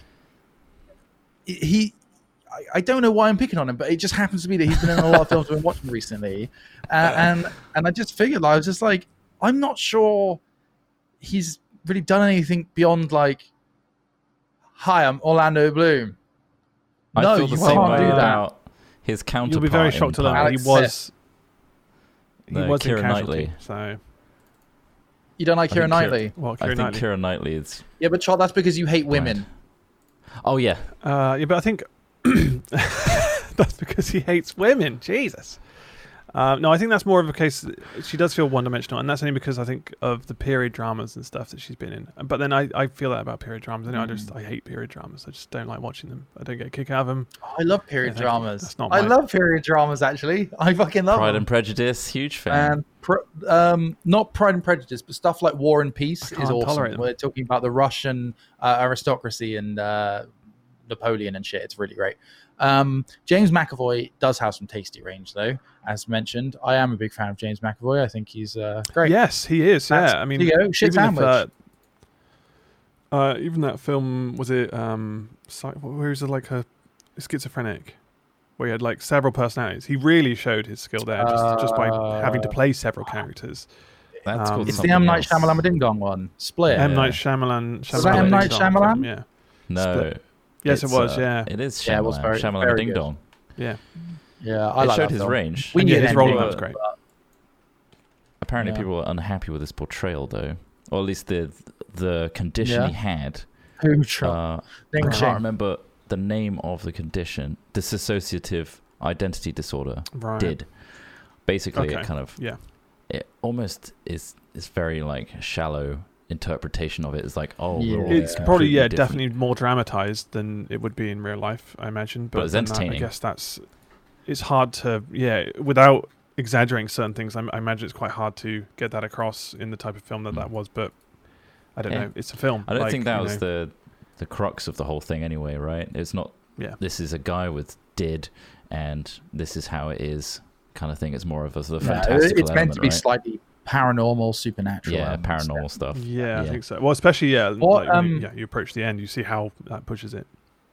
I don't know why I'm picking on him, but it just happens to be that he's been in a lot of films I've been watching recently, and I just figured, I was just like, I'm not sure he's really done anything beyond like, hi, I'm Orlando Bloom. I No, feel the you same can't way do that. about his counterpart. You'll be very in shocked to learn that Pirates. he was in Keira Casualty. Knightley. So, You don't like I Keira think Knightley? well, I Keira think Knightley. Keira Knightley is. Yeah, but Charles, that's because you hate women. Oh yeah, Yeah, but I think that's because he hates women. Jesus. No, I think that's more of a case. She does feel one-dimensional, and that's only because I think of the period dramas and stuff that she's been in. But then I feel that about period dramas. I hate period dramas. I just don't like watching them. I don't get a kick out of them. I love period Yeah, thank you. dramas. That's not I my- love period dramas, actually. I fucking love Pride them. and Prejudice, huge fan. And not Pride and Prejudice, but stuff like War and Peace I is can't tolerate awesome. them. We're talking about the Russian aristocracy and Napoleon and shit. It's really great. James McAvoy does have some tasty range, though. As mentioned, I am a big fan of James McAvoy. I think he's great. Yes, he is. That's- Yeah, I mean, there you go, shit even sandwich. even that film, was it? Where is it like a schizophrenic, where he had like several personalities. He really showed his skill there, just by having to play several characters. That's called It's the something M. Night else. Shyamalan Ding Dong one. Split. Yeah. M. Night Shyamalan. Was that M. Night Ding Dong film, Shyamalan? Yeah. No. Split. Yes, it it's, was. Yeah. It is Shyamalan. Yeah, it was very- Shyamalan very Ding good. Dong. Yeah. Yeah, I It like showed that his film. range. We And need yeah, an his role in ending, that was great. but- Apparently, Yeah. people were unhappy with his portrayal, though, or at least the condition Yeah. he had. Who tried? I Ding can't dong. remember the name of the condition. Dissociative identity disorder. Right. Did basically Okay. it kind of Yeah. it almost is very like a shallow interpretation of it. It's like, oh, Yeah. we're all It's probably completely different. definitely more dramatized than it would be in real life, I imagine. But it's then that, entertaining. I guess it's hard to without exaggerating certain things. I imagine it's quite hard to get that across in the type of film that was. But I don't Yeah. know. It's a film. I don't Like, think that you was know, the crux of the whole thing anyway, right? It's not. Yeah. This is a guy with did, and this is how it is kind of thing. It's more of a No, fantastical it's meant to be element, right? slightly paranormal, supernatural. Yeah, elements. paranormal stuff. Yeah, I Yeah. think so. Well, especially What, you approach the end, you see how that pushes it.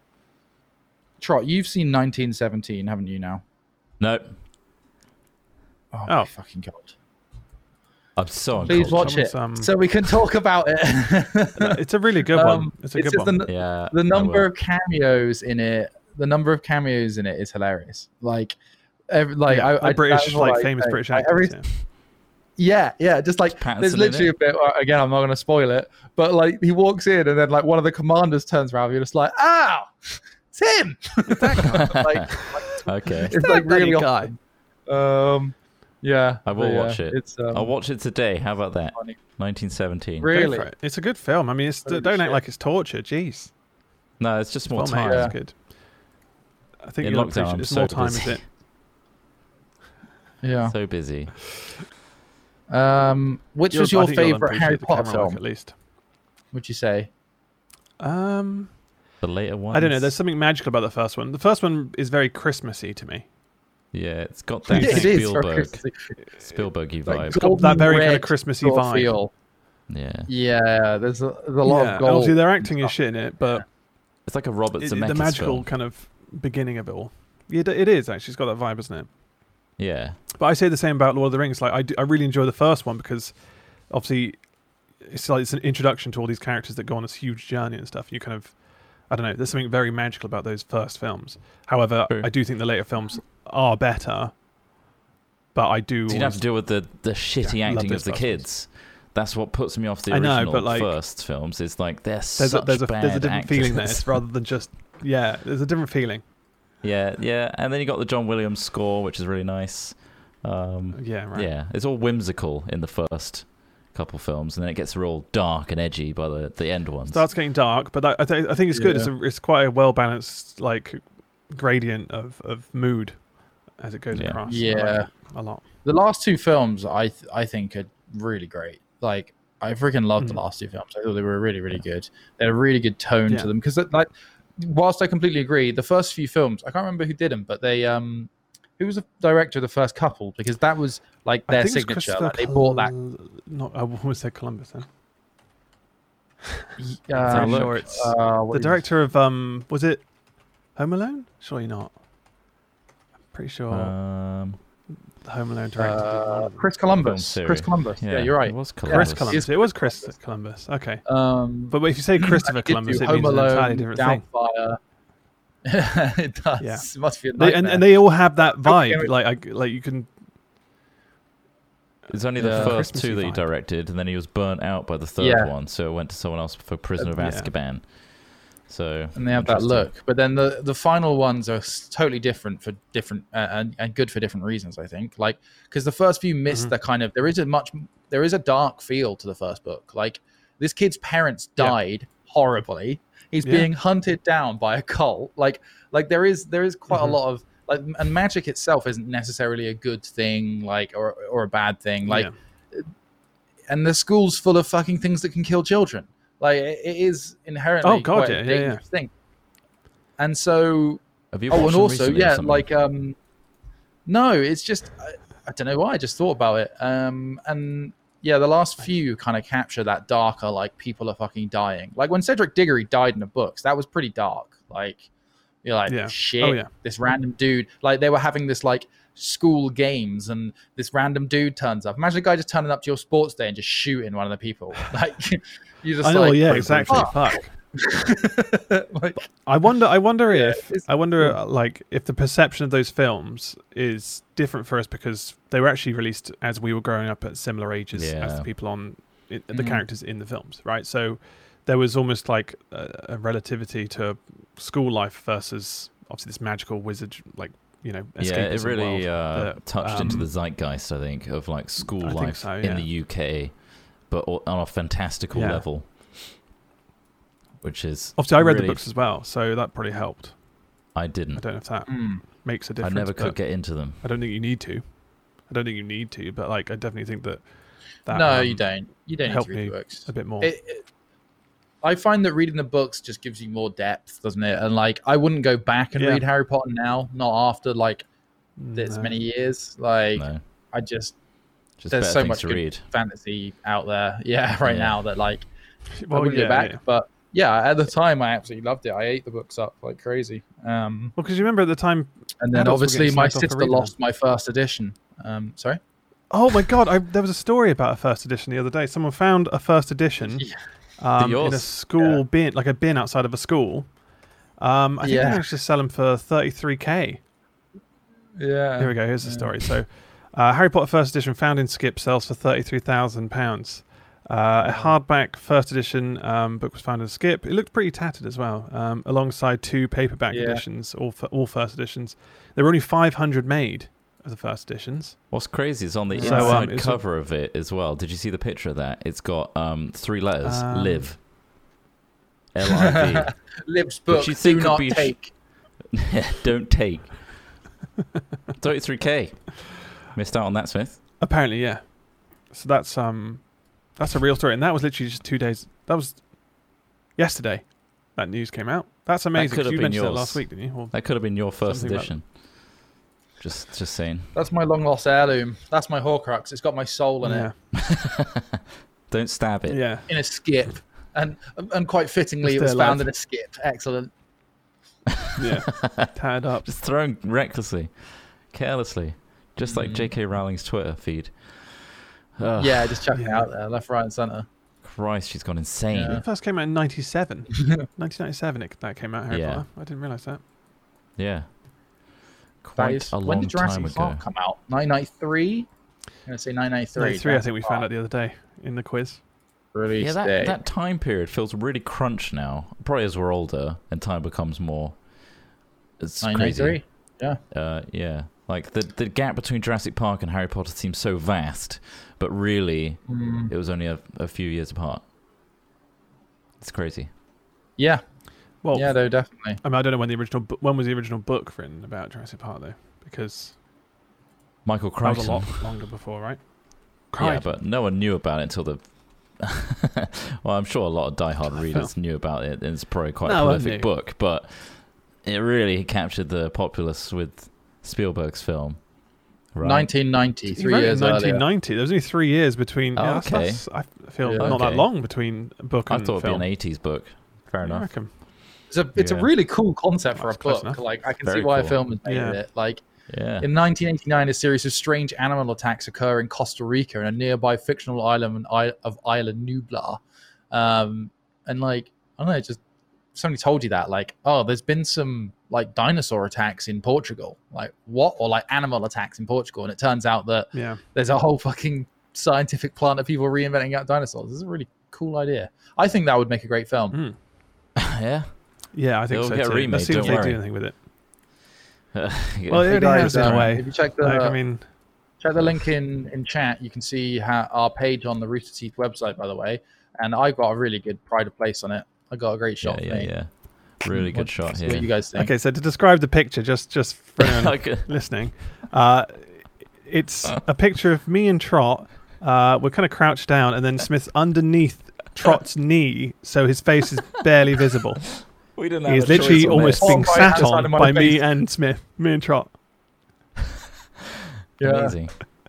Trot, you've seen 1917, haven't you now? No, Oh, Oh. my fucking God. I'm so Please uncultured. watch it Someone's, so we can talk about it. It's a really good one. It's a good just one. Yeah, The I number will. of cameos in it, is hilarious. Like, British, that's what like I famous say. British Like, actors. yeah, just like Pattinson there's in literally it? a bit. Again, I'm not going to spoil it, but like he walks in and then like one of the commanders turns around. You're just like, "Ow, it's him!" That guy. like, Okay, it's like really guy. awesome. Yeah, I will but watch it. It's I'll watch it today. How about that? funny. 1917. Go Really? for it. It's a good film. I mean, Holy don't act shit. like it's torture. Jeez. No, it's just more Well made. time. Yeah. It's good. I think In you'll lockdown, appreciate I'm it's so more time, busy. is it? Yeah. So busy. Which You'll- was I your think you'll favorite Harry appreciate the Potter camera work film? at least. Would you say? Um, The later ones. I don't know. There's something magical about the first one. The first one is very Christmassy to me. Yeah, it's got that It is very Spielberg-y like vibe. It's got that very kind of red Christmassy sort of vibe. feel. Yeah. Yeah, there's a lot Yeah, of gold. obviously their acting is shit in it, but It's like a Robert Zemeckis the magical film. kind of beginning of it all. Yeah, it is actually. It's got that vibe, isn't it? Yeah. But I say the same about Lord of the Rings. Like I really enjoy the first one because obviously it's like it's an introduction to all these characters that go on this huge journey and stuff. You kind of, I don't know. There's something very magical about those first films. However, True. I do think the later films are better. But I do. So you'd have to deal with the shitty Yeah, I love acting those of the first kids. That's what puts me off the I know, original but, like, first films. Is like they're there's such a bad different actors. feeling there rather than just there's a different feeling. Yeah, and then you got the John Williams score, which is really nice. Yeah, right. Yeah, it's all whimsical in the first couple films, and then it gets real dark and edgy by the end ones. Starts getting dark, but I think it's good. It's quite a well balanced like gradient of mood as it goes across. I like Yeah. it a lot. The last two films I think are really great. Like I freaking loved the Mhm. last two films. I thought they were really, really good. They had a really good tone Yeah. to them because like whilst I completely agree, the first few films I can't remember who did them, but they who was the director of the first couple because that was like I their think it's signature. Christopher Like, they bought that. I almost said Columbus then. have a I'm look. sure it's what the is- director of was it Home Alone? Surely not. I'm pretty sure the Home Alone director did one of them. Chris film Columbus. series. Chris Columbus. Yeah, you're right. It was Chris Columbus. Columbus. It was Chris Columbus. Okay. But But if you say Christopher did Columbus, do it means Home an Alone, entirely different thing. Downfire. It does. Yeah. It must be a They, nightmare. and they all have that Okay. vibe. Like you can. It's only Yeah. the first Christmassy two that he vibe. directed, and then he was burnt out by the third Yeah. one, so it went to someone else for Prisoner of Yeah. Azkaban. So and they have that interesting. look. But then the final ones are totally different for different and good for different reasons. I think, like because the first few miss the kind of there is a dark feel to the first book. Like this kid's parents Yeah. died horribly. He's Yeah. being hunted down by a cult. Like there is quite a Mhm. lot of like, and magic itself isn't necessarily a good thing, like or a bad thing. Like, Yeah. and the school's full of fucking things that can kill children. Like it is inherently Oh, God, quite a yeah, yeah, yeah. dangerous thing. And so, Have you oh, watched and them also, recently or yeah, something? like no, it's just I don't know why. I just thought about it. And yeah, the last few kind of capture that darker, like people are fucking dying. Like when Cedric Diggory died in the books, that was pretty dark. Like you're like, Yeah. shit, Oh, yeah. this random dude. Like they were having this like school games, and this random dude turns up. Imagine a guy just turning up to your sports day and just shooting one of the people. Like you just I know. like, Yeah. fuck. Exactly. Fuck. Like, I wonder Yeah, if it's- like if the perception of those films is different for us because they were actually released as we were growing up at similar ages as Yeah. the people on the Mhm. characters in the films, right? So there was almost like a relativity to school life versus obviously this magical wizard, like yeah, it escapism really world that, touched into the zeitgeist, I think, of like school I think life so, in yeah. the UK, but on a fantastical Yeah. level, which is Obviously, I read the really- books as well, so that probably helped. I I didn't. don't know if that mm. makes a I difference. never could but get into them. I don't think you need to. But like, I definitely think that. No, you don't. You don't need helped to read me the books. a bit more. I find that reading the books just gives you more depth, doesn't it? And like, I wouldn't go back and Yeah. read Harry Potter now, not after like this No. many years. Like, No, I just just there's better so things much to good read. fantasy out there, right Yeah. now that like I Well, wouldn't yeah, go back. yeah. But yeah, at the time I absolutely loved it. I ate the books up like crazy. Well, because you remember at the time. And then Adults were obviously getting my slagged off for sister reading lost my first edition. Sorry. Oh my god! There was a story about a first edition the other day. Someone found a first edition Yeah. in Yours? a school bin, like a bin outside of a school. I think they Yeah. managed to sell them for 33k. Yeah. Here we go. Here's the story. So, Harry Potter first edition found in Skip sells for £33,000. A hardback first edition book was found in Skip. It looked pretty tattered as well, alongside two paperback Yeah. editions, all first editions. There were only 500 made of the first editions. What's crazy is on the So, inside it's cover of it as well. Did you see the picture of that? It's got 3 letters, live. L-I-V. Liv's Which book, you do think would not be take. Don't take. 33K. Missed out on that, Smith. Apparently, yeah. So that's a real story, and that was literally just 2 days. That was yesterday. That news came out. That's amazing. could have You been mentioned it yours. last week, didn't you? Or That could have been your first something like edition. Just saying. That's my long lost heirloom. That's my Horcrux. It's got my soul in yeah, it. Don't stab it. yeah. In a skip. And quite fittingly, It's it was still found alive. in a skip. Excellent. Yeah, tied up. Just thrown recklessly, carelessly, just like J.K. Rowling's Twitter feed. Ugh, Yeah, just chucking it out there, left, right, and centre. Christ, she's gone insane. Yeah. It first came out in 97. 1997 that came out, Harry Yeah. Potter. I didn't realise that. Yeah. That Quite is, a when long did Jurassic time ago. Park come out? 1993? I'm going to say 1993. 93, I think we found out the other day in the quiz. Release Yeah, date. that time period feels really crunched now. Probably as we're older and time becomes more. It's crazy. 1993? Yeah. Yeah, like the gap between Jurassic Park and Harry Potter seems so vast, but really, it was only a few years apart. It's crazy. Yeah. Well, Yeah, though, definitely. I mean, I don't know when was the original book written about Jurassic Park though, because Michael that was a Crichton. lot longer before, right? Yeah, Crichton. but no one knew about it until the. Well, I'm sure a lot of diehard readers knew about it, and it's probably quite a No one prolific knew. book. But it really captured the populace with Spielberg's film. Right? 1990, He 3 wrote it years in earlier. 1990. There was only 3 years between. Oh, Yeah, okay. I feel Yeah. not that Okay. long between book I and thought it'd film. be an 80s book. Fair I enough. reckon. It's a Yeah. really cool concept for a That's close book. enough. Like, I can Very see why cool. a film has made Yeah. it. Like, Yeah. in 1989, a series of strange animal attacks occur in Costa Rica and a nearby fictional island of Isla Nublar. And like, I don't know, just somebody told you that, like, oh, there's been some like dinosaur attacks in Portugal. Like, what? Or like animal attacks in Portugal. And it turns out that Yeah. there's a whole fucking scientific plant of people reinventing out dinosaurs. This is a really cool idea. I think that would make a great film. Yeah. Yeah, I think It'll so get too. remade, Let's see if don't they worry. do anything with it. Yeah. Well, it already has in a way. If you check the Like, I mean, check the link in chat, you can see our page on the Rooster Teeth website, by the way. And I've got a really good pride of place on it. I got a great shot for me. Yeah. Really good shot What here. do you guys think? okay, so to describe the picture, just for anyone Okay. listening, it's a picture of me and Trot. We're kind of crouched down, and then Smith's underneath Trot's knee, so his face is barely visible. We didn't He's literally almost this. being Oh, sat right, on on my by me face. and Smith, me and Trot. Yeah. Amazing.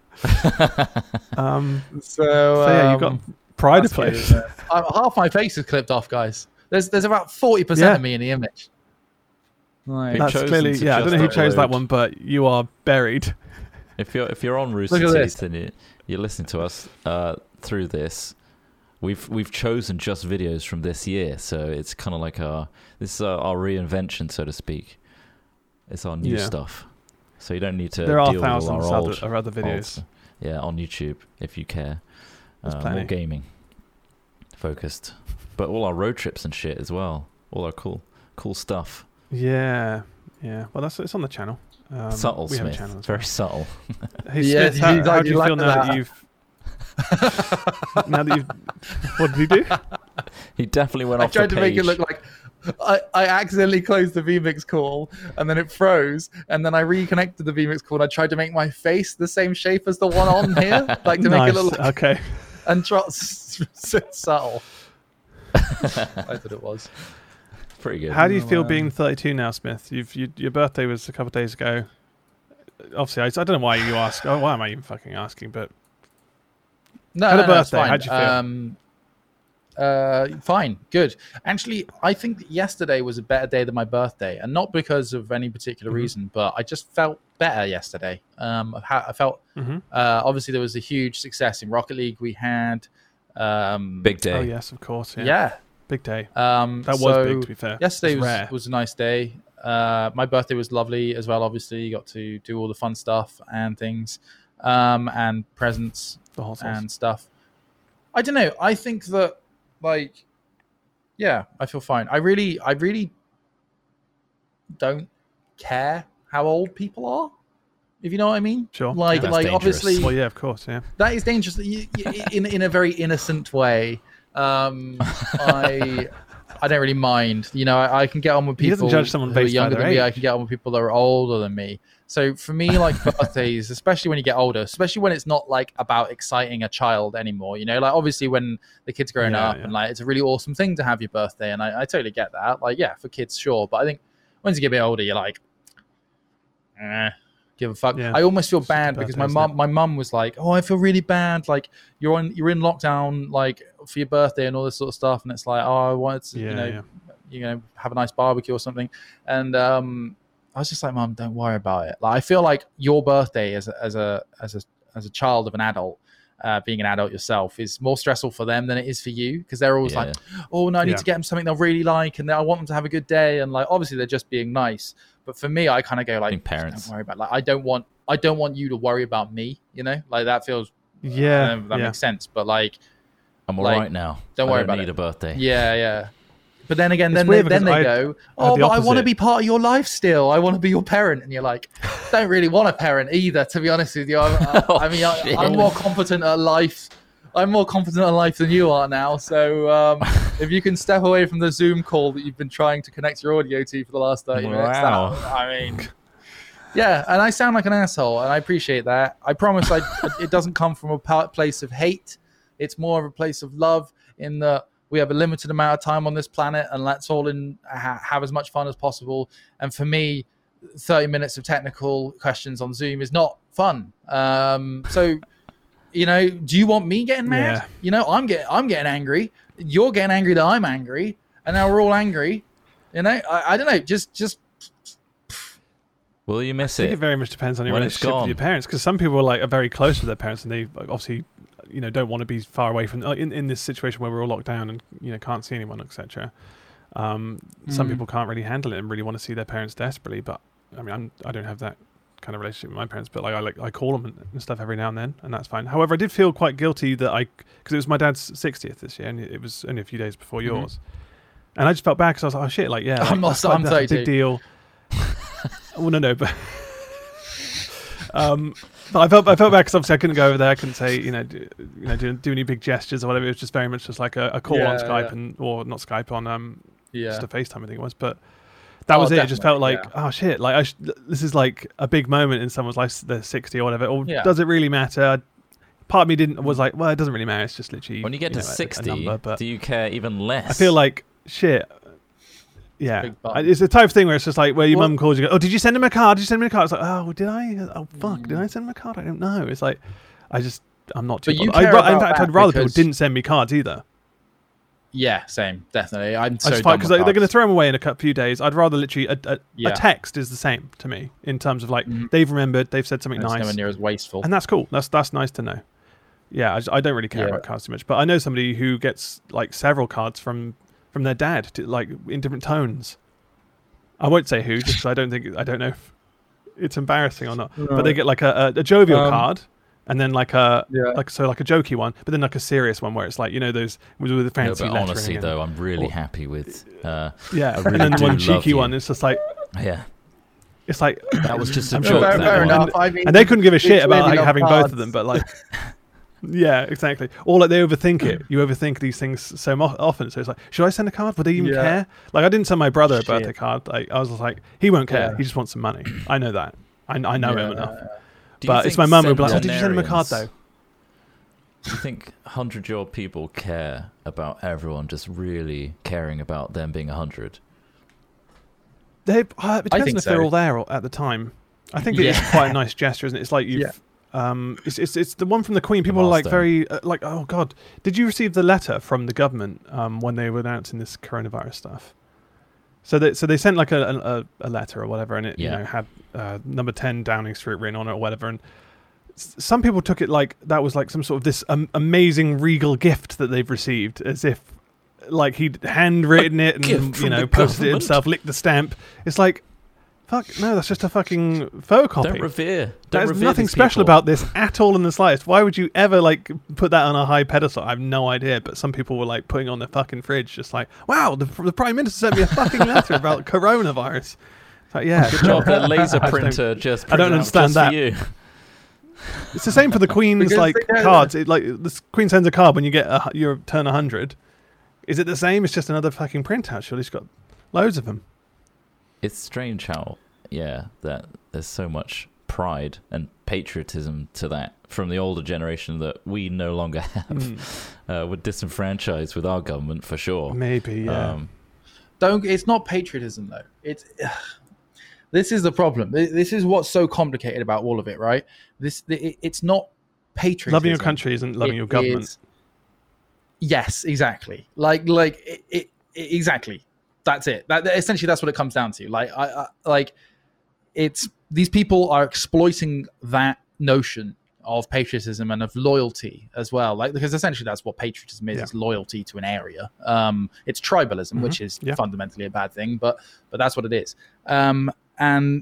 So Yeah, you've got pride of that's good, place. isn't it? Half my face is clipped off, guys. There's about 40% Yeah. of me in the image. Like, That's chosen clearly, to yeah. I don't know who just chose that upload. one, but you are buried. If you're on Rooster Look at this. Teeth and you're listening to us through this, we've chosen just videos from this year, so it's kind of like our reinvention, so to speak. It's our new Yeah. stuff, so you don't need to. There are deal with all thousands our of other videos. old- yeah, on YouTube if you care. There's More plenty. gaming focused, but all our road trips and shit as well. All our cool stuff. Yeah. Well, it's on the channel. Subtle, we have a Smith. channel as Very well. subtle. Hey, Yeah, Smith, how you do you like feel now that that. you've? Now that you've, what did he do? He definitely went I off tried the to page. make it look like I accidentally closed the vMix call and then it froze and then I reconnected the vMix call and I tried to make my face the same shape as the one on here, like to make Nice. it look like Okay. and Trot's subtle. I thought it was. Pretty good. How do you Oh, feel wow. being 32 now, Smith? Your birthday was a couple of days ago. Obviously, I don't know why you ask. Oh, why am I even fucking asking? But No, Had a no, it's birthday, fine. how'd you feel? Fine, good. Actually, I think that yesterday was a better day than my birthday, and not because of any particular Mm-hmm. reason, but I just felt better yesterday. I felt Mhm. obviously there was a huge success in Rocket League. We had Big day. oh yes, of course. Yeah. yeah. Big day. That That was big, to be fair. Yesterday It's rare. was a nice day. My birthday was lovely as well. Obviously, you got to do all the fun stuff and things, and presents The whole sauce. and stuff. I don't know. I think that, like, yeah, I feel fine. I really don't care how old people are. If you know what I mean. Sure. Like, That's like dangerous. obviously, Well, yeah, of course. Yeah. that is dangerous in a very innocent way. I I don't really mind. You know, I can get on with He doesn't people judge someone who are based by younger their than me. I age. can get on with people that are older than me. So for me, like birthdays, especially when you get older, especially when it's not like about exciting a child anymore, you know, like obviously when the kid's growing up and like it's a really awesome thing to have your birthday. And I totally get that. Like, yeah, for kids, sure. But I think once you get a bit older, you're like, give a fuck. Yeah. I almost feel It's just a bad because birthday, my mum was like, oh, I feel really bad. Like you're in lockdown, like for your birthday and all this sort of stuff. And it's like, oh, I wanted to, you know, have a nice barbecue or something. And I was just like, Mum, don't worry about it. Like I feel like your birthday as a child of an adult, being an adult yourself, is more stressful for them than it is for you, because they're always like, oh no, I need to get them something they'll really like, and I want them to have a good day. And like obviously they're just being nice. But for me, I kind of go like, parents. Don't worry about. Like I don't want you to worry about me. You know, like that feels. I don't know if that makes sense. But like, I'm all right now. Don't worry I about don't need it. a birthday. Yeah. But then again, then weird they because go, I oh, but I want to be part of your life still. I want to be your parent. And you're like, don't really want a parent either, to be honest with you. I'm more competent at life. I'm more competent at life than you are now. So if you can step away from the Zoom call that you've been trying to connect your audio to for the last 30 minutes. I mean, yeah, and I sound like an asshole, and I appreciate that. I promise it doesn't come from a place of hate. It's more of a place of love, in that we have a limited amount of time on this planet, and let's all have as much fun as possible. And for me, 30 minutes of technical questions on Zoom is not fun. So, you know, do you want me getting mad? Yeah. You know, I'm getting angry. You're getting angry that I'm angry, and now we're all angry. You know, I don't know. Just. Will you miss I think it? it very much depends on your when it's relationship with gone? your parents, because some people are very close with their parents, and they obviously, you know, don't want to be far away from in this situation where we're all locked down and, you know, can't see anyone, etc. Some people can't really handle it and really want to see their parents desperately. But I mean, I don't have that kind of relationship with my parents, but I call them and stuff every now and then, and that's fine. However, I did feel quite guilty that because it was my dad's 60th this year, and it was only a few days before yours, and I just felt bad because I was like, oh shit, like yeah, I'm that's 32. a big deal. Well, no, but but I felt bad because obviously I couldn't go over there. I couldn't say, do any big gestures or whatever. It was just very much just like a call on Skype or not Skype on just a FaceTime, I think it was. But that was it. It just felt like oh shit, like this is like a big moment in someone's life. They're 60 or whatever. Or does it really matter? Part of me was like, well, it doesn't really matter. It's just literally when you get to 60, a number, but do you care even less? I feel like shit. Yeah, it's the type of thing where it's just like where your mum calls you, go, oh, did you send him a card? Did you send him a card? It's like, oh, did I? Oh, fuck, did I send him a card? I don't know. It's like, I'm not too bothered. In fact, I'd rather people didn't send me cards either. Yeah, same, definitely. I'm so because they're going to throw them away in a few days. I'd rather literally a text is the same to me in terms of like they've remembered, they've said something nice. Nowhere near as wasteful, and that's cool. That's nice to know. Yeah, I don't really care about cards too much, but I know somebody who gets like several cards from their dad, like in different tones. I won't say who, just because I don't know if it's embarrassing or not. No. But they get like a jovial card, and then like a jokey one, but then like a serious one where it's like, you know, those with the fancy lettering. Honestly, though, I'm really happy with. And then one cheeky one. It's just like it's like that was just a joke. Fair enough. I mean, and they couldn't give a shit about like having both of them, but like. Yeah, exactly. Or like they overthink it. You overthink these things so often. So it's like, should I send a card? Would they even care? Like I didn't send my brother a birthday card. Like I was just like, he won't care. He just wants some money. I know that. I know him enough. But it's my mum who'll be like, oh, did you send him a card though? Do you think 100-year-old people care about everyone just really caring about them being 100? It depends if they're all there at the time. I think it is quite a nice gesture, isn't it? It's like you've... it's the one from the Queen. People are like very like, oh god, did you receive the letter from the government when they were announcing this coronavirus stuff? So they sent like a letter or whatever, and it you know had number 10 Downing Street written on it or whatever. And some people took it like that was like some sort of this amazing regal gift that they've received, as if like he'd handwritten it and posted it himself, licked the stamp. It's like. Fuck, no, that's just a fucking photocopy. Don't revere There's nothing special about this at all in the slightest. Why would you ever, like, put that on a high pedestal? I have no idea, but some people were, like, putting on their fucking fridge, just like, wow, the Prime Minister sent me a fucking letter about coronavirus. It's like, yeah. Good job, that laser printer just I don't understand that. For you. It's the same for the Queen's, like, cards. The Queen sends a card when you get you turn 100. Is it the same? It's just another fucking printout. Surely it's got loads of them. It's strange how, that there's so much pride and patriotism to that from the older generation that we no longer have. We're disenfranchised with our government for sure. Maybe, yeah. It's not patriotism though. This is the problem. This is what's so complicated about all of it, right? It's not patriotism. Loving your country isn't loving your government. Yes, exactly. Exactly. That's it. Essentially, that's what it comes down to. It's these people are exploiting that notion of patriotism and of loyalty as well. Because essentially that's what patriotism is. It's loyalty to an area. It's tribalism, which is fundamentally a bad thing, but that's what it is. And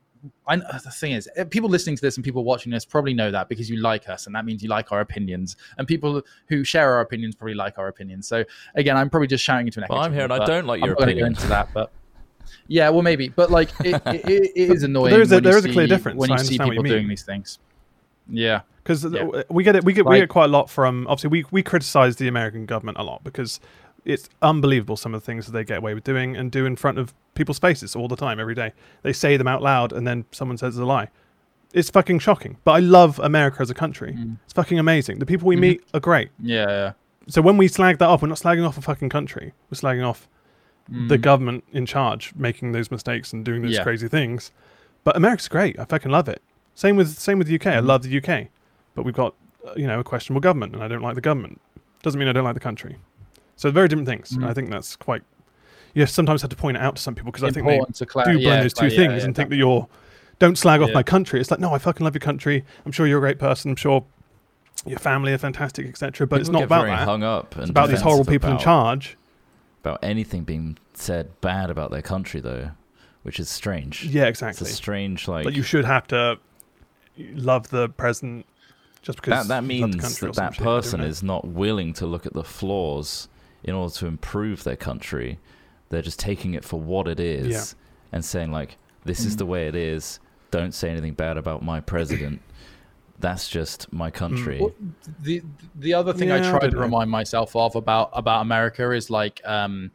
the thing is, people listening to this and people watching this probably know that because you like us, and that means you like our opinions. And people who share our opinions probably like our opinions. So again, I'm probably just shouting into an echo. Well, I'm here and I don't like your opinion. Go into that, but yeah, well, maybe. But it is annoying. There is a clear difference when you see people doing these things. Yeah, because we get it. We get quite a lot from. Obviously, we criticize the American government a lot because it's unbelievable some of the things that they get away with doing and do in front of people's faces all the time, every day. They say them out loud, and then someone says it's a lie. It's fucking shocking. But I love America as a country. It's fucking amazing. The people we meet are great. Yeah. So when we slag that off, we're not slagging off a fucking country. We're slagging off the government in charge making those mistakes and doing those crazy things. But America's great. I fucking love it. Same with the UK. I love the UK. But we've got a questionable government, and I don't like the government. Doesn't mean I don't like the country. So very different things. And I think that's quite. You sometimes have to point it out to some people because I think they do blend those two things and think that don't slag off my country. It's like, no, I fucking love your country. I'm sure you're a great person. I'm sure your family are fantastic, etc. But it's not about that. Hung up it's about these horrible people in charge. About anything being said bad about their country, though, which is strange. Yeah, exactly. It's a strange, But you should have to love the president just because that means that person is not willing to look at the flaws in order to improve their country. They're just taking it for what it is and saying, like, this is the way it is. Don't say anything bad about my president. That's just my country. Well, the other thing I try to remind myself of about America is like something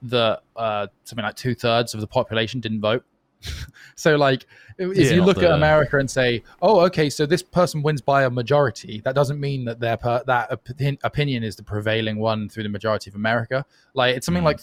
like 2/3 of the population didn't vote. So like if you look at America and say, oh, okay, so this person wins by a majority, that doesn't mean that that opinion is the prevailing one through the majority of America. Like it's something like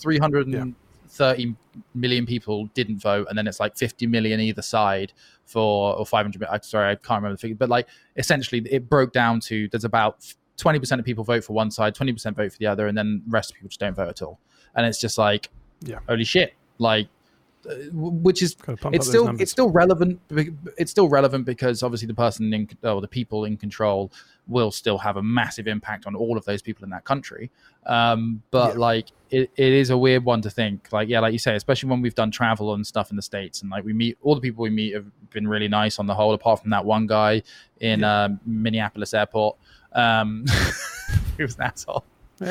330 million people didn't vote, and then it's like 50 million either side or 500. Sorry, I can't remember the figure, but like essentially it broke down to there's about 20% of people vote for one side, 20% vote for the other, and then the rest of people just don't vote at all. And it's just like, holy shit, like. Which is it's still relevant. It's still relevant because obviously the people in control will still have a massive impact on all of those people in that country. But like it is a weird one to think. Like like you say, especially when we've done travel and stuff in the States, and like all the people we meet have been really nice on the whole, apart from that one guy in Minneapolis airport. He was an asshole.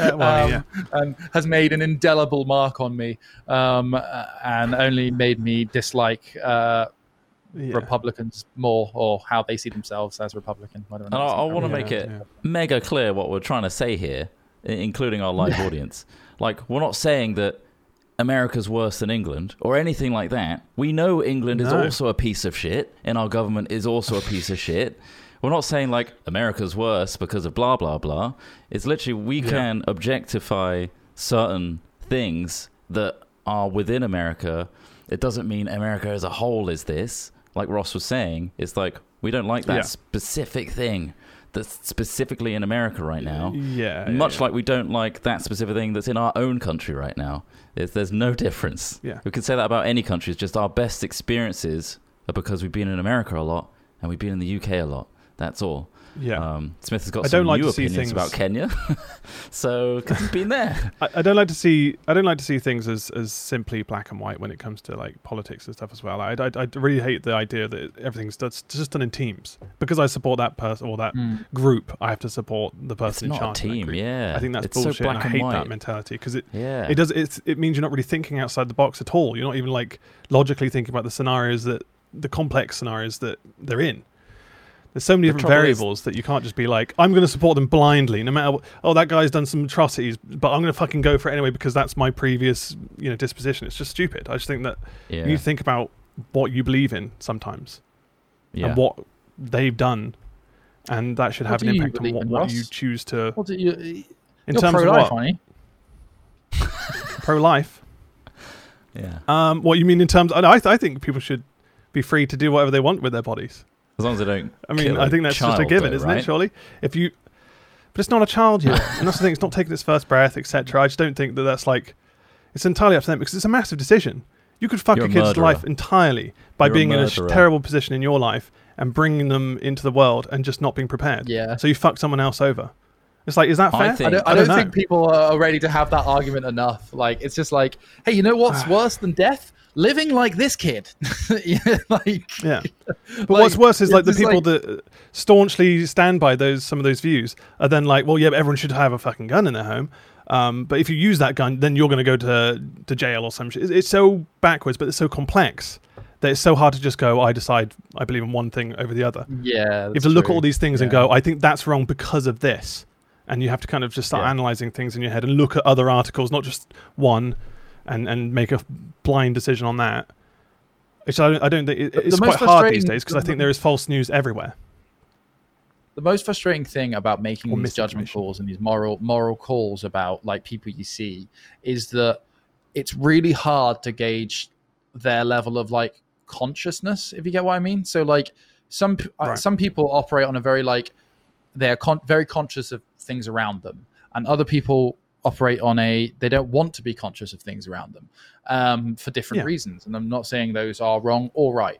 Has made an indelible mark on me, and only made me dislike Republicans more, or how they see themselves as Republican. I want to make it mega clear what we're trying to say here, including our live audience. Like, we're not saying that America's worse than England or anything like that. We know England is also a piece of shit, and our government is also a piece of shit. We're not saying, like, America's worse because of blah, blah, blah. It's literally we can objectify certain things that are within America. It doesn't mean America as a whole is this. Like Ross was saying, it's like we don't like that specific thing that's specifically in America right now. Much like we don't like that specific thing that's in our own country right now. There's no difference. We can say that about any country. It's just our best experiences are because we've been in America a lot and we've been in the UK a lot. That's all. Smith has got some new opinions about Kenya, so because he's been there. I don't like to see things as simply black and white when it comes to like politics and stuff as well. I really hate the idea that everything's just done in teams. Because I support that person or that group, I have to support the person in charge. It's not a team, I think that's bullshit. So black and I hate that mentality because it means you're not really thinking outside the box at all. You're not even like logically thinking about the complex scenarios that they're in. There's so many The different trouble is- variables that you can't just be like, I'm going to support them blindly, no matter what. Oh, that guy's done some atrocities, but I'm going to fucking go for it anyway because that's my previous, disposition. It's just stupid. I just think that Yeah. you need to think about what you believe in sometimes Yeah. and what they've done, and that should have What an do you impact on believe what, in, what Ross? you choose to. What do you? In You're terms of pro-life, what? aren't you? Pro-life. Yeah. What you mean in terms? I think people should be free to do whatever they want with their bodies. As long as they don't. I mean, kill I think that's just a child, given, though, isn't right? it? Surely, but it's not a child yet, and that's the thing. It's not taking its first breath, etc. I just don't think that that's like. It's entirely up to them because it's a massive decision. You could fuck You're a a kid's murderer. life entirely by You're a being in a murderer. terrible position in your life and bringing them into the world and just not being prepared. Yeah. So you fuck someone else over. It's like, is that I fair? think- I don't know. think people are ready to have that argument enough. Like, it's just like, hey, you know what's worse than death? Living like this kid. Like, Yeah. But Like, what's worse is it's like the just people that staunchly stand by some of those views are then like, well, yeah, but everyone should have a fucking gun in their home. But if you use that gun, then you're going to go to jail or some shit. It's so backwards, but it's so complex that it's so hard to just go, I believe in one thing over the other. yeah. You have to look at all these things and Yeah. go, I think that's wrong because of this. And you have to kind of just start Yeah. analyzing things in your head and look at other articles, not just one, and make a blind decision on that. Which I don't think it's The most quite hard these frustrating- days because I think there is false news everywhere. The most frustrating thing about making Or these judgment misinformation. calls and these moral calls about like people you see is that it's really hard to gauge their level of like consciousness, if you get what I mean. So like some people operate on a very like they're very conscious of things around them, and other people operate on they don't want to be conscious of things around them for different reasons. And I'm not saying those are wrong or right,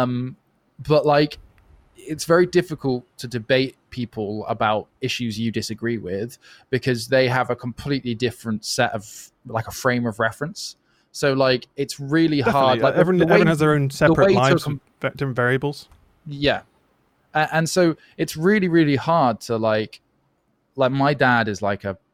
but like it's very difficult to debate people about issues you disagree with because they have a completely different set of like a frame of reference. So like it's really hard. Definitely. Like Everyone has their own separate way to lives with different variables. yeah. And so it's really, really hard to like my dad is like a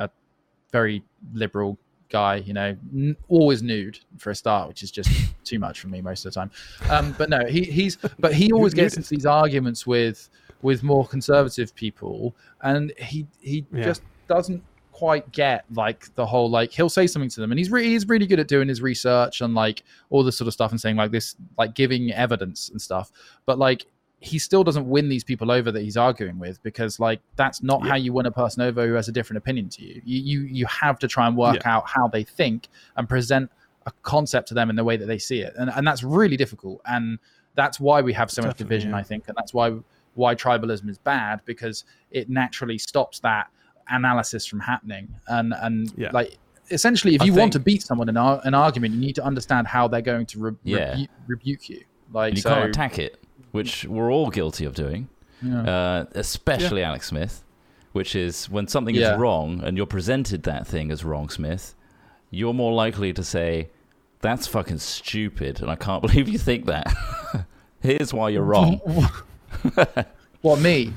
very liberal guy, you know, always nude for a start, which is just too much for me most of the time. But no, he always gets into these arguments with more conservative people, and he just doesn't quite get like the whole like he'll say something to them, and he's really good at doing his research and like all this sort of stuff and saying like this, like giving evidence and stuff, but like he still doesn't win these people over that he's arguing with, because like that's not how you win a person over who has a different opinion to you. You have to try and work out how they think and present a concept to them in the way that they see it, and that's really difficult, and that's why we have so much division, I think, and that's why tribalism is bad, because it naturally stops that analysis from happening, and like essentially if you want to beat someone in an argument, you need to understand how they're going to rebuke you, like, and you can't attack it, which we're all guilty of doing, especially Alex Smith, which is when something is wrong and you're presented that thing as wrong, Smith, you're more likely to say, that's fucking stupid and I can't believe you think that. Here's why you're wrong. What, me?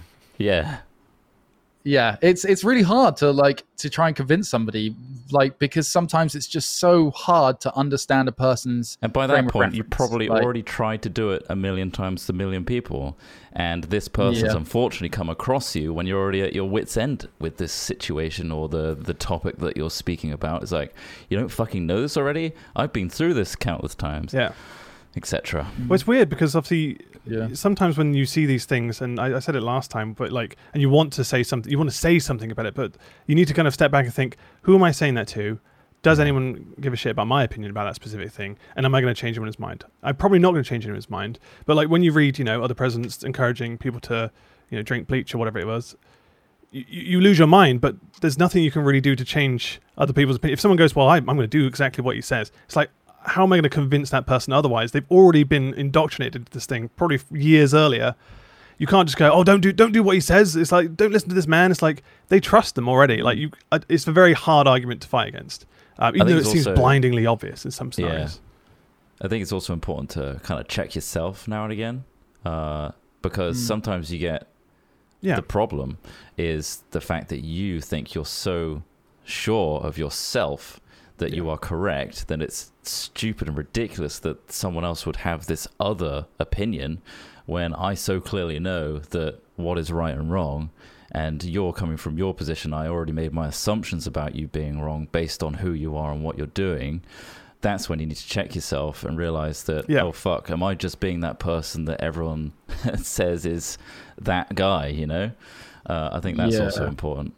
Yeah, it's really hard to try and convince somebody, like, because sometimes it's just so hard to understand a person's and by that frame of point you reference. probably Like, already tried to do it a million times to a million people, and this person's unfortunately come across you when you're already at your wit's end with this situation or the topic that you're speaking about. It's like, you don't fucking know this already? I've been through this countless times, etc. Well, it's weird because obviously sometimes when you see these things, and I said it last time, but like, and you want to say something, about it, but you need to kind of step back and think, who am I saying that to? Does anyone give a shit about my opinion about that specific thing? And am I going to change anyone's mind? I'm probably not going to change anyone's mind. But like when you read, other presidents encouraging people to, drink bleach or whatever it was, you lose your mind, but there's nothing you can really do to change other people's opinion. If someone goes, well, I'm going to do exactly what he says, it's like, how am I going to convince that person otherwise? They've already been indoctrinated into this thing probably years earlier. You can't just go, oh, don't do what he says. It's like, don't listen to this man. It's like they trust them already. Like it's a very hard argument to fight against, even though it seems blindingly obvious in some scenarios. I think it's also important to kind of check yourself now and again, because sometimes you get the problem is the fact that you think you're so sure of yourself that you are correct, then it's stupid and ridiculous that someone else would have this other opinion when I so clearly know that what is right and wrong. And you're coming from your position. I already made my assumptions about you being wrong based on who you are and what you're doing. That's when you need to check yourself and realize that, oh, fuck, am I just being that person that everyone says is that guy, you know? I think that's also important.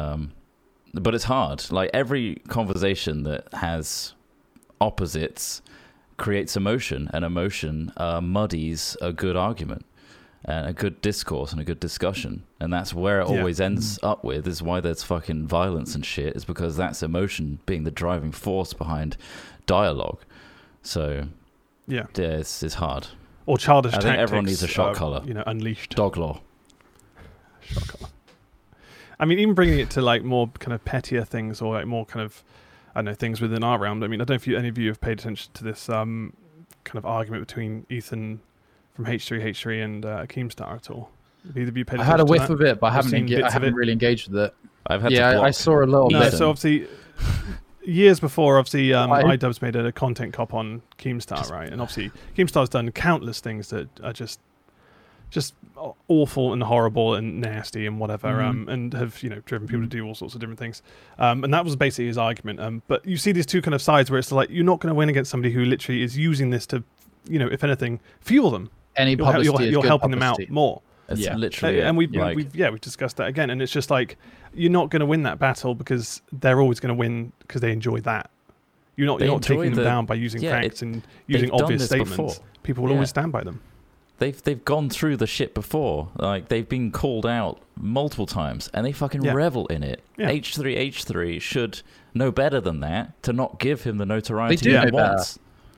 But it's hard. Like, every conversation that has opposites creates emotion, and emotion muddies a good argument and a good discourse and a good discussion. And that's where it always ends up with, is why there's fucking violence and shit, is because that's emotion being the driving force behind dialogue. So, it's hard. Or childish tactics. I think everyone needs a shot collar. You know, unleashed. Dog law. Shot collar. I mean, even bringing it to like more kind of pettier things, or like more kind of, I don't know, things within our realm. I mean, I don't know if any of you have paid attention to this kind of argument between Ethan from H3H3 and Keemstar at all. Have either of you paid attention? I had a whiff of it, but I haven't really engaged with it. I saw a little bit. So obviously, years before, obviously, iDubbbz made a content cop on Keemstar, right? And obviously, Keemstar's done countless things that are just awful and horrible and nasty and whatever, and have, you know, driven people to do all sorts of different things. And that was basically his argument. But you see these two kind of sides where it's like, you're not going to win against somebody who literally is using this to, you know, if anything, fuel them. Any publicity you're helping them out more. It's literally, and we've discussed that again. And it's just like, you're not going to win that battle because they're always going to win because they enjoy that. You're not taking them down by using facts and using obvious statements. Before. People will always stand by them. They've gone through the shit before. Like, they've been called out multiple times, and they fucking revel in it. Yeah. H3H3 should know better than that, to not give him the notoriety he wants.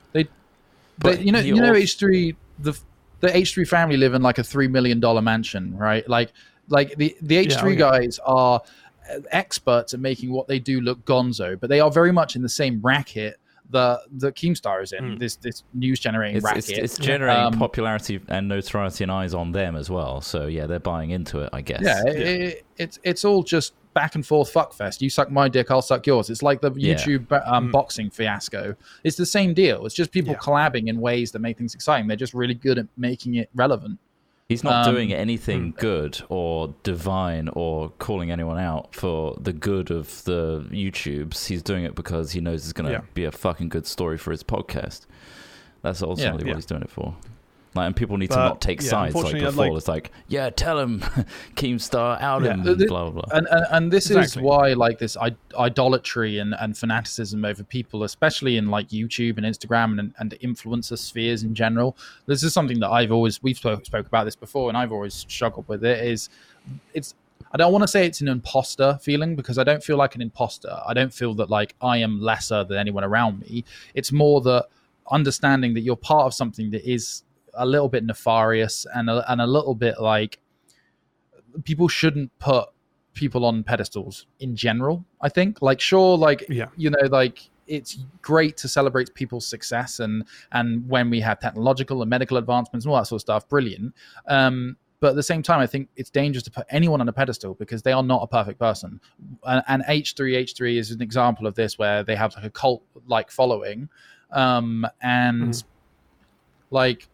But you know, H3, the H3 family live in like a $3 million mansion, right? Like the H3 guys are experts at making what they do look gonzo, but they are very much in the same racket the Keemstar is in, this news generating racket. It's generating popularity and notoriety and eyes on them as well. So they're buying into it, I guess. It's all just back and forth fuckfest. You suck my dick, I'll suck yours. It's like the YouTube boxing fiasco. It's the same deal. It's just people collabing in ways that make things exciting. They're just really good at making it relevant. He's not doing anything good or divine or calling anyone out for the good of the YouTubes. He's doing it because he knows it's going to be a fucking good story for his podcast. That's ultimately what he's doing it for. Like, and people need to not take sides like before. It's like, tell him, Keemstar, out him, blah, blah, blah. And this is why, like, this idolatry and fanaticism over people, especially in, like, YouTube and Instagram and influencer spheres in general. This is something that we've spoke about this before, and I've always struggled with it, I don't want to say it's an imposter feeling, because I don't feel like an imposter. I don't feel that, like, I am lesser than anyone around me. It's more that understanding that you're part of something that is a little bit nefarious and a little bit like, people shouldn't put people on pedestals in general. I think, like, sure, like, you know, like, it's great to celebrate people's success and when we have technological and medical advancements and all that sort of stuff, brilliant. But at the same time, I think it's dangerous to put anyone on a pedestal, because they are not a perfect person. And H3H3 is an example of this, where they have like a cult like following, like,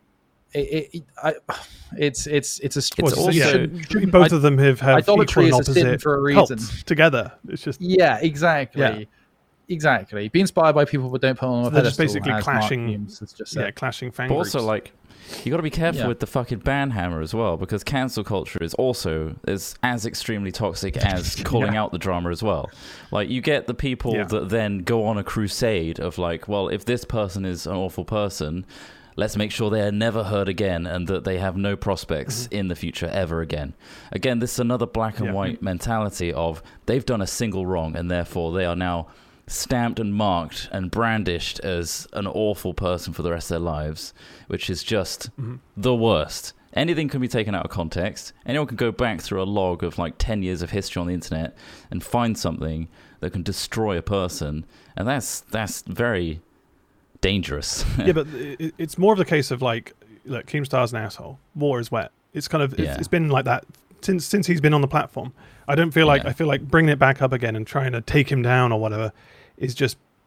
it's also both of them have idolatry is a sin for a reason together. It's just exactly. Be inspired by people, but don't put on a pedestal. Just basically clashing, clashing fan groups. Also, like, you got to be careful with the fucking ban hammer as well, because cancel culture is also as extremely toxic as calling out the drama as well. Like, you get the people that then go on a crusade of like, well, if this person is an awful person, let's make sure they are never heard again and that they have no prospects in the future ever again. Again, this is another black and white mentality of they've done a single wrong and therefore they are now stamped and marked and brandished as an awful person for the rest of their lives, which is just the worst. Anything can be taken out of context. Anyone can go back through a log of like 10 years of history on the internet and find something that can destroy a person. And that's very dangerous. But it's more of the case of like, look, Keemstar's an asshole. War is wet. It's kind of it's been like that since he's been on the platform. I don't feel like I feel like bringing it back up again and trying to take him down or whatever is just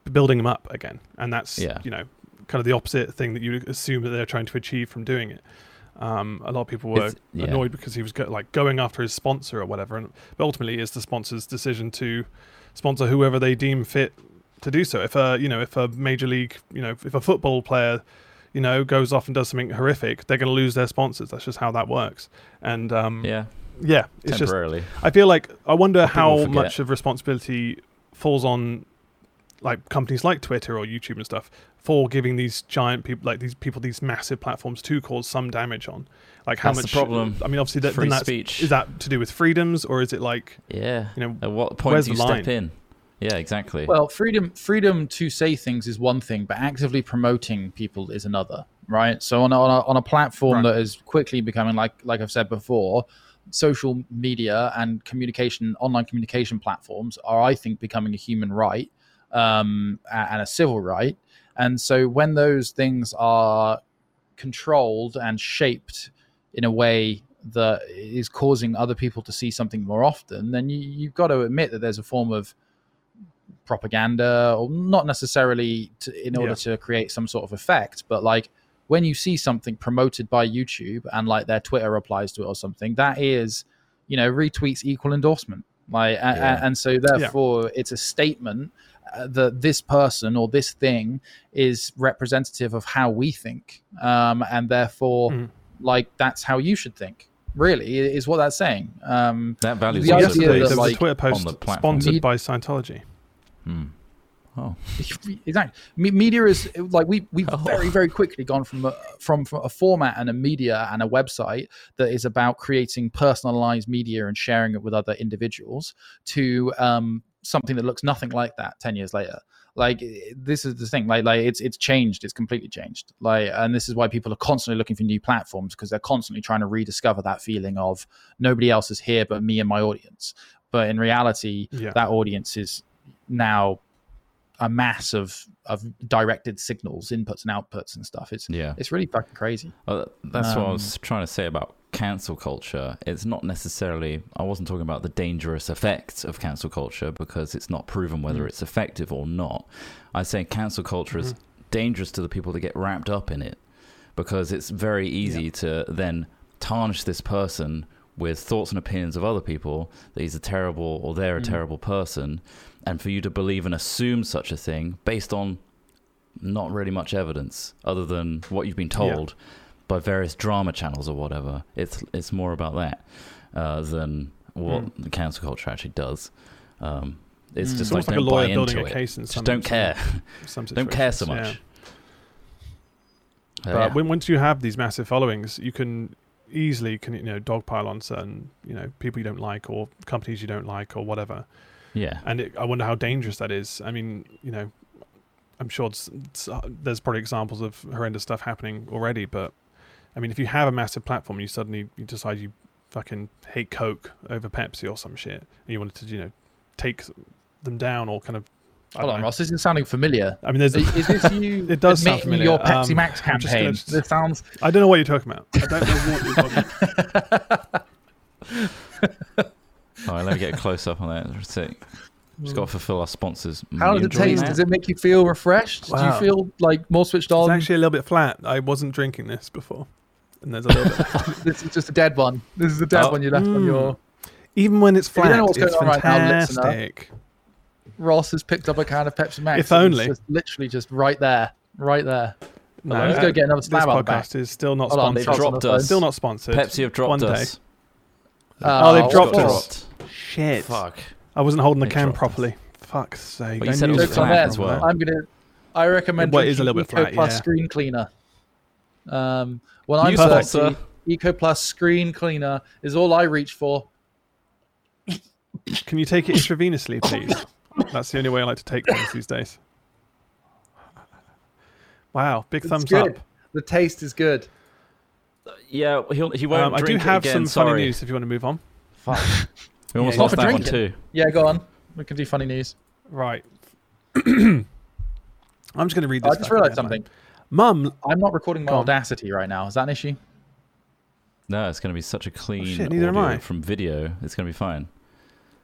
building them up again, and that's Yeah. kind of the opposite thing that you assume that they're trying to achieve from doing it. A lot of people were Yeah. annoyed because he was going after his sponsor or whatever, but ultimately it's the sponsor's decision to sponsor whoever they deem fit to do so. If a major league, if a football player, goes off and does something horrific, they're going to lose their sponsors. That's just how that works. And Yeah, it's just, temporarily. I feel like, I wonder People how forget. much of responsibility falls on like companies like Twitter or YouTube and stuff for giving these giant people, like these massive platforms, to cause some damage on. Like how That's much the problem. I mean, obviously Free then speech. is that to do with freedoms, or is it like, Yeah. you know, At what point where's do you the line? step in? Yeah, exactly. Well, freedom to say things is one thing, but actively promoting people is another, right? So on a platform Right. that is quickly becoming, like I've said before, social media and online communication platforms are, I think, becoming a human right and a civil right. And so when those things are controlled and shaped in a way that is causing other people to see something more often, then you've got to admit that there's a form of propaganda, or not necessarily in order to create some sort of effect, but like when you see something promoted by YouTube and like their Twitter replies to it or something, that is, retweets equal endorsement. Like, and so therefore it's a statement that this person or this thing is representative of how we think, and therefore like that's how you should think, really, is what that's saying. That value is the also idea yesterday that, there was like, a Twitter post on the platform. sponsored by Scientology. Oh, Exactly. Media is like we've very, very quickly gone from a format and a media and a website that is about creating personalized media and sharing it with other individuals to something that looks nothing like that 10 years later. Like, this is the thing, like it's changed. It's completely changed. Like, and this is why people are constantly looking for new platforms, because they're constantly trying to rediscover that feeling of nobody else is here but me and my audience. But in reality, that audience is now a mass of directed signals, inputs and outputs and stuff. It's really fucking crazy. That's what I was trying to say about cancel culture. It's not necessarily, I wasn't talking about the dangerous effects of cancel culture, because it's not proven whether it's effective or not. I say cancel culture is dangerous to the people that get wrapped up in it, because it's very easy to then tarnish this person with thoughts and opinions of other people that he's a terrible, or they're a terrible person, and for you to believe and assume such a thing based on not really much evidence other than what you've been told by various drama channels or whatever. It's more about that than what the cancel culture actually does. It's just almost like a don't lawyer buy building into a it. case in Just some don't care. some Don't care so situations, much. But once you have these massive followings, you can easily dogpile on certain people you don't like, or companies you don't like, or whatever. Yeah. And I wonder how dangerous that is. I mean, I'm sure there's probably examples of horrendous stuff happening already, but I mean, if you have a massive platform, you decide you fucking hate Coke over Pepsi or some shit, and you wanted to take them down, or kind of. Hold on, Ross. This is sounding familiar. I mean, is this you? It does sound admitting familiar. your Pepsi Max I'm just campaign. gonna- This sounds. I don't know what you're talking about. I don't know what you're talking about. All right, let me get a close up on that. Just got to fulfill our sponsors. How does it taste? Does it make you feel refreshed? Wow. Do you feel like more switched It's on? actually a little bit flat. I wasn't drinking this before, and there's a little bit. This is just a dead one. This is a dead one you left on your. Even when it's If you flat, don't know what's it's going on right now, listener, fantastic. Ross has picked up a can of Pepsi Max. If only. It's just literally just right there. No, Let's go get another this slab on the back. podcast is still not Hold on, sponsored. they've dropped us. Still not sponsored. Pepsi have dropped One day. us. Oh, they've dropped what us. for? Shit. Fuck. I wasn't holding the They can dropped us. properly. Fuck's sake. But you I said it knew was Jokes on flat them. as well. I recommend Well, it is a drinking little bit Eco flat, Plus yeah. Screen Cleaner. When I'm New thirsty, sponsor. Eco Plus Screen Cleaner is all I reach for. Can you take it intravenously, please? That's the only way I like to take things these days. Wow, big thumbs good. up. The taste is good. Yeah, he won't I do drink have it again. some funny Sorry. news if you want to move on. Fuck. We almost Yeah, lost for that one drinking. too. Yeah, go on. We can do funny news. Right. I'm just going to read this. I just fucking realised headline. something. Mum, I'm not recording my Go on. Audacity right now. Is that an issue? No, it's going to be such a clean shit, neither am audio I. from video. It's going to be fine. I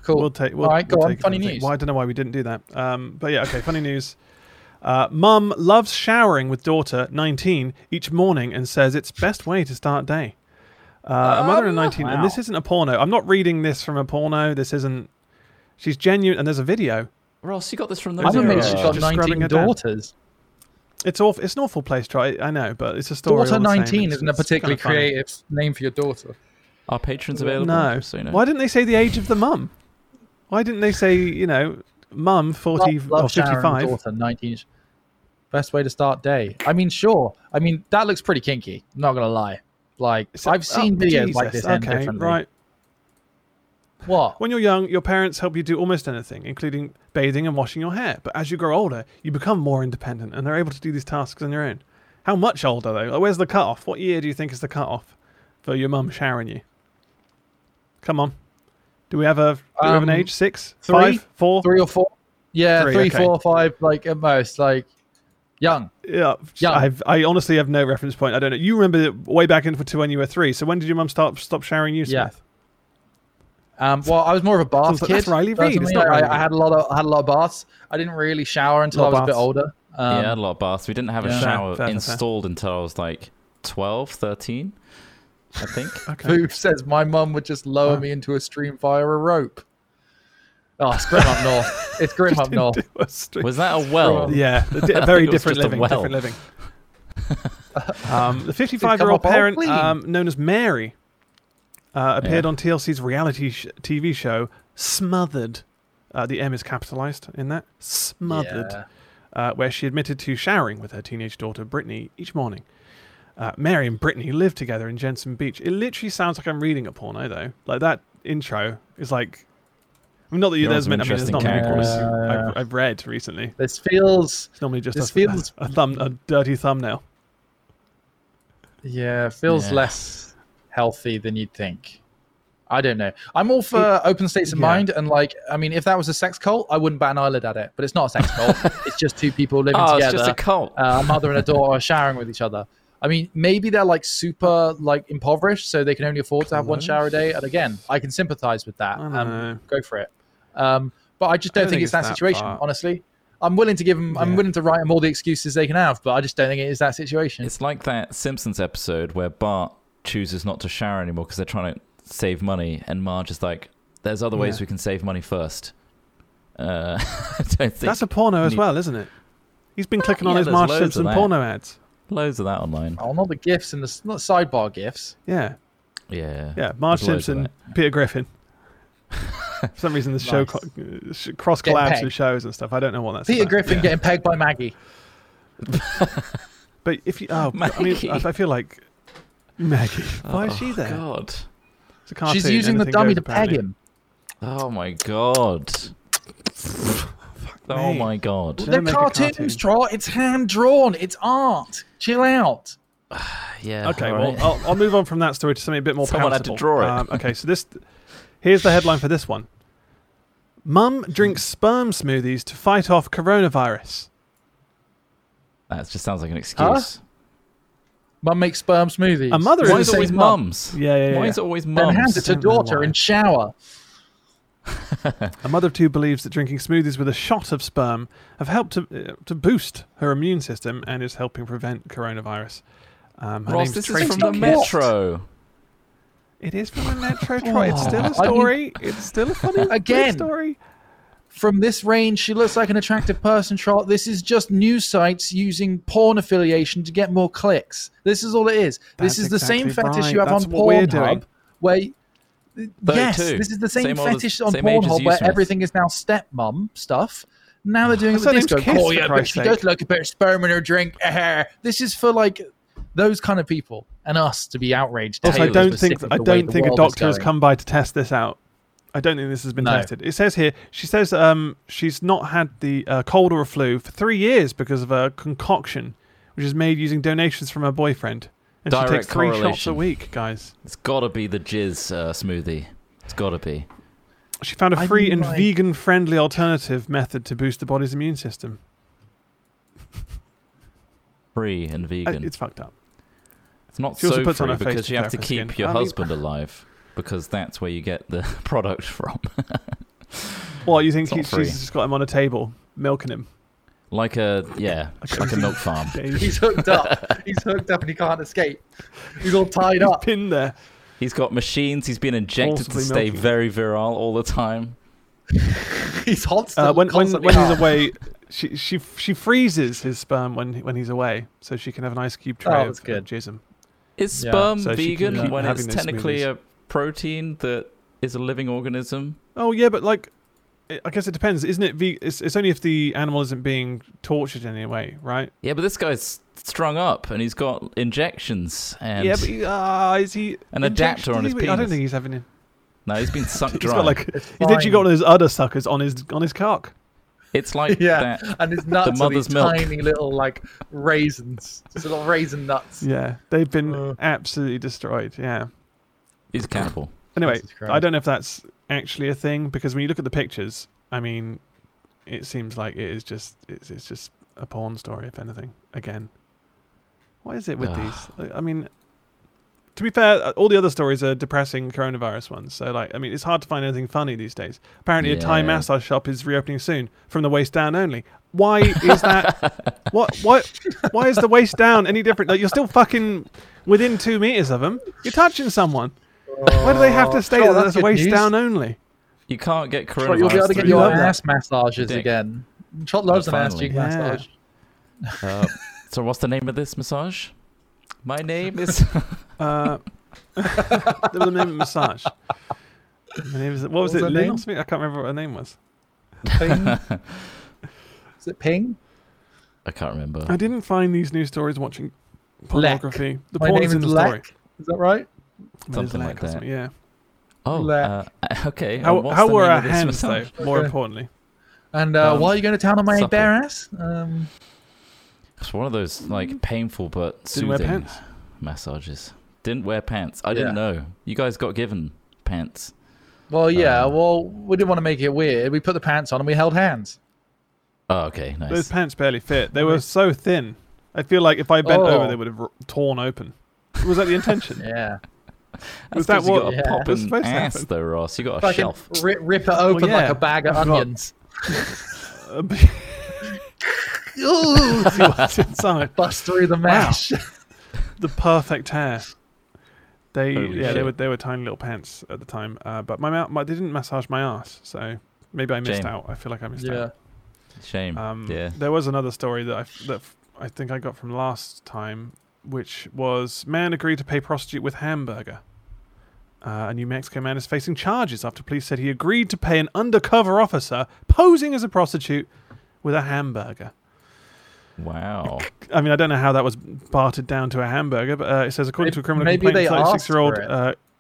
Cool. We'll take. All right, go on. take it Funny from the thing. news. Well, I don't know why we didn't do that. But yeah, okay. Funny news. Mum loves showering with daughter 19 each morning and says it's best way to start day. A mother of 19, and this isn't a porno. I'm not reading this from a porno. This isn't. She's genuine, and there's a video. Ross, you got this from the I don't video. think she's got Just scrubbing 19 her down. daughters. It's awful. It's an awful place, try. I know, but it's a story. Daughter all the same. 19 It's- isn't a it's particularly kinda funny. creative name for your daughter. Are patrons available? No. So you know. Why didn't they say the age of the mum? Why didn't they say mum 40 Love or Sharon, 55? daughter 19. Best way to start day. I mean, sure. I mean, that looks pretty kinky. I'm not gonna lie. Like, So- I've seen videos like Jesus, this end okay, differently. right. What? When you're young, your parents help you do almost anything, including bathing and washing your hair. But as you grow older, you become more independent, and they're able to do these tasks on your own. How much older though? Like, where's the cutoff? What year do you think is the cutoff for your mum showering you? Come on. Do we have an age? 6, 3, 5, 4? 3 or 4? Yeah, 3, 3, okay. 4, 5, like at most. Like, young. Yeah, Young. I honestly have no reference point. I don't know. You remember way back to when you were 3. So when did your mum stop showering you, Yeah. Smith? Well, I was more of a bath Sounds like- kid. that's Riley Reid, it's personally. not Riley I had a lot of baths. I didn't really shower until I Lot was of a bit baths. older. Yeah, a lot of baths. We didn't have a yeah. shower Fair. installed until I was like 12, 13, I think. Okay. Boof says my mum would just lower me into a stream via a rope. Oh, it's grim up north. It's grim up north. Was that a well? Yeah, I think very it was different just a living. well. Different living. The 55-year-old come up all parent, clean. known as Mary, appeared on TLC's reality TV show Smothered. The M is capitalized in that. Smothered. Where she admitted to showering with her teenage daughter Brittany each morning. Mary and Brittany live together in Jensen Beach. It literally sounds like I'm reading a porno, though. Like that intro is like. I mean, not that You're on there's some many. I mean, there's not interesting many characters. pornos I've read recently. This feels. It's normally just This a feels- a dirty thumbnail. Yeah, feels Yeah. less healthy than you'd think. I don't know. I'm all for open states of yeah. mind, and like, I mean, if that was a sex cult, I wouldn't bat an eyelid at it. But it's not a sex cult. It's just two people living Oh, together. it's just a cult. A mother and a daughter showering with each other. I mean, maybe they're like super like impoverished, so they can only afford to have one shower a day. And again, I can sympathize with that. I don't know. Go for it. But I just don't think it's that situation. far. Honestly, I'm willing to give them. I'm Yeah. willing to write them all the excuses they can have, but I just don't think it is that situation. It's like that Simpsons episode where Bart chooses not to shower anymore because they're trying to save money, and Marge is like, "There's other ways Yeah. we can save money first." I don't think That's a porno as need- well, isn't it? He's been clicking on Yeah, his there's Marge loads of Simpson that. porno ads. loads of that online. Oh, not the gifs and the not sidebar gifs. Yeah, Yeah, yeah. Marge There's loads of Simpson, Peter Griffin. For some reason, the show Nice. cross Getting collabs pegged. with shows and stuff. I don't know what that's Peter about. Griffin yeah. getting pegged by Maggie. But if you, I mean, Maggie. I feel like Maggie. Why is she there? God. It's a cartoon, She's using the anything dummy goes, to peg apparently. him. Oh my god. Oh me. my god. Don't They're make a cartoons, cartoon. Straw. It's hand drawn. It's art. Chill out. Yeah. Okay, all well, right. I'll move on from that story to something a bit more Someone had to palatable. draw it. Okay, so here's the headline for this one. Mum drinks sperm smoothies to fight off coronavirus. That just sounds like an excuse. Mum makes sperm smoothies. A mother Why Why is is the it always same mums? Yeah. Why is it always Then hands it mums? to Don't know daughter why. in shower. A mother of two believes that drinking smoothies with a shot of sperm have helped to boost her immune system and is helping prevent coronavirus. Her Ross, name's this Tracy is from the Kiss. Metro. It is from the Metro. Troy. It's still a story. It's still a funny Again. story. From this range, she looks like an attractive person, Trot. This is just news sites using porn affiliation to get more clicks. This is all it is. That's This is the same exactly fetish right. you have That's on what we're doing. Pornhub, where... Yes, 32. this is the same Same old as- fetish on same age as Pornhub you, where Smith. everything is now stepmom stuff. Now they're doing it Her with name's disco. Kiss, Oh for yeah, but Christ's she sake. does look a bit of sperm in her drink. This is for like those kind of people and us to be outraged. Also, I at don't the think specific way the a world is doctor has going. come by to test this out. I don't think this has been No. tested. It says here she says she's not had the cold or a flu for 3 years because of a concoction, which is made using donations from her boyfriend, and she Direct takes 3 shots a correlation. week, guys. It's got to be the jizz smoothie. It's got to be. She found a I free mean, and like- vegan-friendly alternative method to boost the body's immune system. Free and vegan. It's fucked up. It's not She also so puts on free her face because to you have to care for keep skin. your I mean- husband alive because that's where you get the product from. What, you think It's not free. she's just got him on a table, milking him? Like a milk farm. He's hooked up. He's hooked up and he can't escape. He's all tied up. Pinned there. He's got machines. He's been injected to Forcibly stay milking. very virile all the time. He's hot. When he's away, she freezes his sperm when he's away, so she can have an ice cube tray that's of good. jism. Is Yeah. sperm So she can vegan keep when it's having those technically smoothies. a protein that is a living organism? Oh yeah, but like, I guess it depends, isn't it? It's only if the animal isn't being tortured in any way, right? Yeah, but this guy's strung up and he's got injections and Yeah, but is he an adapter on his I don't penis. think he's having it. No, he's been sucked He's dry. got like It's he's literally got fine. one of those udder suckers on his cock. It's like Yeah, that. and his nuts The are these mother's milk. tiny little like raisins, just little raisin nuts. Yeah, they've been absolutely destroyed. Yeah. He's a cannibal. Anyway, Jesus Christ. I don't know if that's actually a thing because when you look at the pictures, I mean, it seems like it's just a porn story, if anything. Again, what is it with these? I mean, to be fair, all the other stories are depressing coronavirus ones. So, like, I mean, it's hard to find anything funny these days. Apparently, a Thai Yeah. massage shop is reopening soon, from the waist down only. Why is that? Why is the waist down any different? Like, you're still fucking within 2 meters of them. You're touching someone. Why do they have to state Sure, that that's that's a good waist news. down only? You can't get coronavirus. Right, you'll be able to get through your love that. ass massages Dick. again. Trot loves an ass Finally. cheek Yeah. massage. So what's the name of this massage? My name is... The name of massage. Her name what was was it? her Lynn name? or something? I can't remember what her name was. Ping? Is it Ping? I can't remember. I didn't find these news stories watching pornography. The My porn name is in is the story. Lek. Is that right? Something Lek like or that. something, Yeah. Oh, Lek. okay. How and what's how the were name our of this hands though? massage? More Okay. importantly, And why are you going to town on my supple. bare ass? It's one of those like painful but Didn't wear soothing pants. massages. Didn't wear pants. I didn't know. You guys got given pants. Well, yeah. Well, we didn't want to make it weird. We put the pants on and we held hands. Oh, okay, nice. those pants barely fit. They were so thin. I feel like if I bent over, Oh. they would have torn open. Was that the intention? Yeah. Was That's that 'cause you what got a Yeah. was popping supposed to ass happen? though, Ross? You got a Fucking shelf. rip it open yeah. like a bag of I forgot. onions. Ooh, see what's inside. Bust through the mesh. The perfect hair. They Holy they shit. were tiny little pants at the time. But my mouth, they didn't massage my ass, so maybe I missed Shame. out. I feel like I missed Yeah. out. Shame. Yeah. There was another story that I think I got from last time, which was man agreed to pay prostitute with hamburger. A New Mexico man is facing charges after police said he agreed to pay an undercover officer posing as a prostitute with a hamburger. Wow. I mean, I don't know how that was bartered down to a hamburger, but it says according to a criminal Maybe complaint, they asked 36-year-old. for it.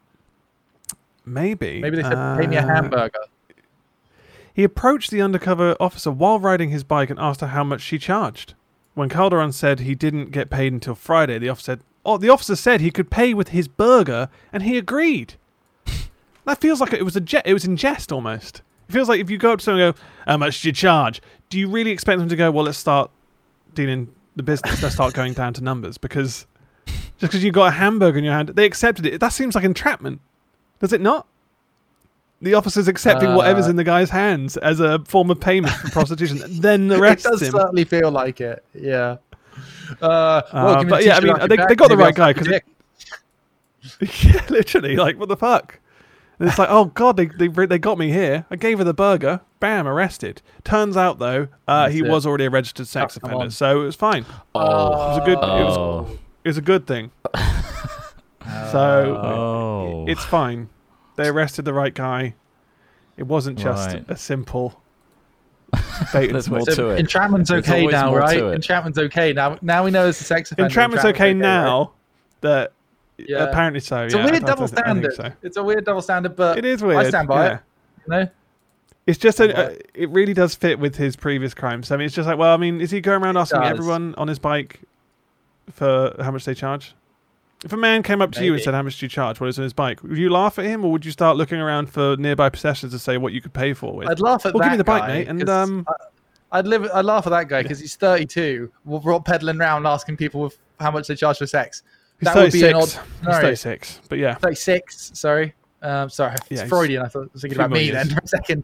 Maybe. Maybe they said, pay me a hamburger. He approached the undercover officer while riding his bike and asked her how much she charged. When Calderon said he didn't get paid until Friday, the officer said he could pay with his burger, and he agreed. That feels like it was in jest almost. It feels like if you go up to someone and go, how much do you charge? Do you really expect them to go, well, let's start dealing the business, let's start going down to numbers? Because just because you got a hamburger in your hand, they accepted it. That seems like entrapment. Does it not? The officer's accepting whatever's in the guy's hands as a form of payment for prostitution, then It arrests does him. certainly feel like it. Yeah. Give me but the yeah, I t-shirt mean, off your they back, got the maybe right I'll guy, suck your 'cause dick. Yeah, literally, like, what the fuck? And it's like, oh god, they got me here. I gave her the burger. Bam, arrested. Turns out though, he it. was already a registered sex Oh, come offender, on. so it was fine. Oh. It was a good. Oh. It was a good thing. So Oh. it's fine. They arrested the right guy. It wasn't just Right. a simple bait and There's more switch. to it. Entrapment's There's okay always now, more right? to it. Entrapment's okay now. Now we know it's a sex offender. Entrapment's okay right? now. That Yeah. apparently so. It's yeah, a weird I double think standard. so. It's a weird double standard, but It is weird. I stand by yeah. it. You know? It's just But- it really does fit with his previous crimes. I mean, it's just like, well, I mean, is he going around asking does. everyone on his bike for how much they charge? If a man came up to you and Maybe. said, how much do you charge? What is on his bike? Would you laugh at him, or would you start looking around for nearby possessions to say what you could pay for with? I'd laugh at Well, that give me the bike, guy, mate, and, 'cause I'd laugh at that guy because he's 32. We're peddling around asking people how much they charge for sex. He's That would be an 36. odd He's scenario. 36, but yeah. 36. Sorry. Sorry, it's Yeah, Freudian. I thought I was thinking few about more me years. then for a second.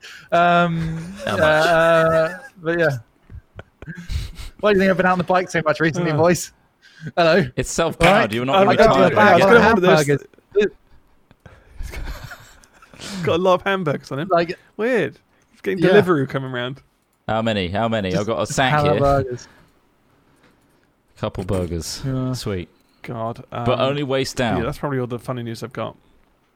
But yeah. Why do you think I've been out on the bike so much recently, boys? Hello. It's self-powered. Right. You're not I retired. got bag. I It's got got one of those- hamburgers. Got a lot of hamburgers on him. Like Weird. He's getting Yeah. Deliveroo coming round. How many? I've got a sack here. hamburgers. Couple burgers. Yeah. Sweet. God. But only waist down. Yeah, that's probably all the funny news I've got.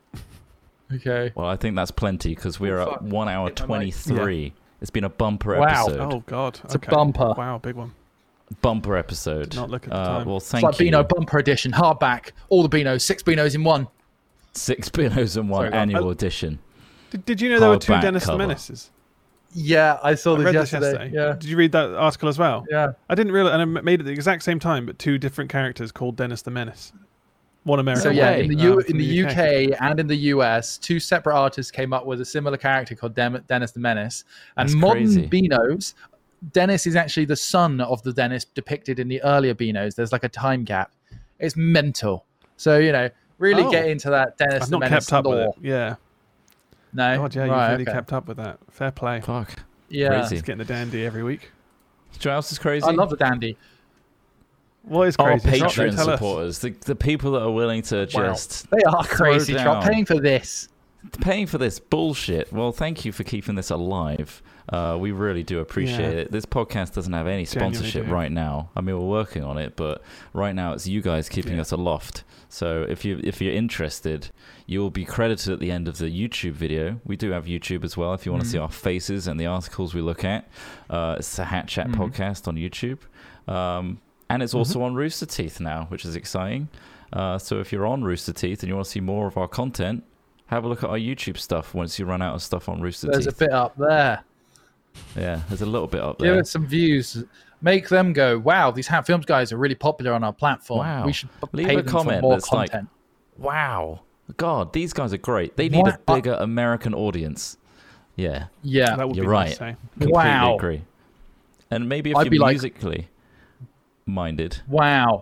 Okay. Well, I think that's plenty because we're Oh, at fuck. 1 hour Hit my mic. 23. It's been a bumper Wow. episode. Oh, God. It's a bumper. Wow, big one. Bumper episode. Did not look at the time. Well, It's thank like you. Beano bumper edition, hardback, all the Beanos, 6 Beanos in one. 6 Beanos and one Sorry, go on. annual edition. Did you know there were 2 Hardback Dennis the cover. Menaces? Yeah, I saw I this read yesterday. this yesterday. Yeah, Did you read that article as well? yeah. I didn't realize, and I made it at the exact same time, but 2 different characters called Dennis the Menace. One American. So yeah, way. in the from UK and in the US, 2 separate artists came up with a similar character called Dennis the Menace. And That's modern crazy. Beanos, Dennis is actually the son of the Dennis depicted in the earlier Beanos. There's like a time gap. It's mental. So really Oh. get into that Dennis I've the not Menace kept up with lore. it. Yeah. No, God, yeah, you've right, really okay. kept up with that. Fair play. Fuck. Yeah, Crazy. He's getting the dandy every week. Do you know what else is crazy? I love the dandy. What is Our crazy? Not Patreon tell us. supporters, the people that are willing to just They are crazy. down. Trot paying for this. paying for this bullshit. Well, thank you for keeping this alive. We really do appreciate Yeah. it. This podcast doesn't have any Genuinely sponsorship do. right now. I mean, we're working on it, but right now it's you guys keeping Yeah. us aloft. So if you're interested, you will be credited at the end of the YouTube video. We do have YouTube as well. If you want to see our faces and the articles we look at, it's the Hat Chat podcast on YouTube, and it's also on Rooster Teeth now, which is exciting. So if you're on Rooster Teeth and you want to see more of our content, have a look at our YouTube stuff once you run out of stuff on Rooster There's a Teeth. bit up there. Yeah, there's a little bit up Give there. us some views. Make them go, wow, these Hat Films guys are really popular on our platform. Wow. We should Leave pay a them comment for more that's like, content. Wow, God, these guys are great. They need a Wow. bigger American audience. Yeah, Yeah. That would You're be right. nice to say. completely Wow. agree. And maybe if I'd you're be like- musically minded, Wow.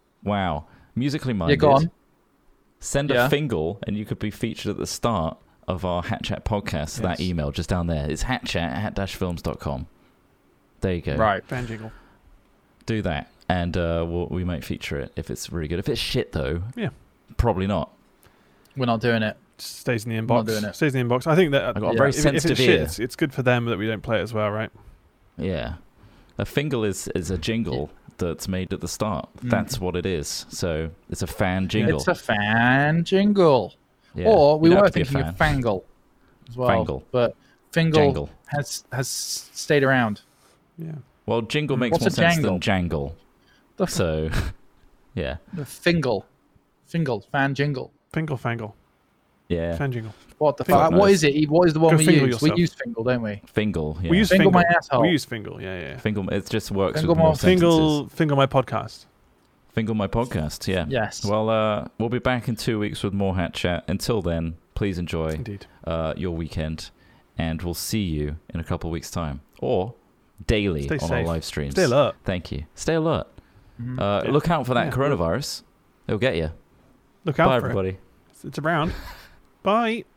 musically Yeah, minded, go on. send Yeah. a fingal and you could be featured at the start of our Hat Chat podcast. So that Yes. email just down there. It's hatchat@hat-films.com. There you go. Right. Fan jingle. Do that, and we might feature it if it's really good. If it's shit, though, Yeah. probably not. We're not doing it. Just stays in the Not inbox. doing it. Stays in the inbox. I think that I've got a Yeah. very if sensitive it's shit, ear. it's good for them that we don't play it as well, right? Yeah. A fingal is a jingle that's made at the start. That's what it is. So it's a fan jingle. It's a fan jingle. Yeah. Or we You don't were have to be a thinking of fan. Fangle as well. Fangle. But Fingal Jangle. has stayed around. Yeah. Well, jingle makes What's more a sense jangle? than jangle. The, f- So, yeah. the Fingal. Fingal. Fan jingle. Fingle fangle. Yeah. Fan jingle. What the Fingal. fuck? What is it? What is the one Go we fingle use? We yourself. use Fingal, don't we? Fingal. Yeah. We use Fingle fingle. my asshole. We use fingle. Yeah, yeah. Fingal. It just works Fingal with more my- sentences. Fingle my podcast. Fingal my podcast. Yeah. Yes. Well, we'll be back in 2 weeks with more Hat Chat. Until then, please enjoy Indeed. your weekend, and we'll see you in a couple of weeks' time, or daily Stay on our safe. live streams. Stay alert. Thank you. Stay alert. Yeah. Look out for that Yeah. coronavirus. It'll get you. Look out Bye, for everybody. it. It's around. Bye.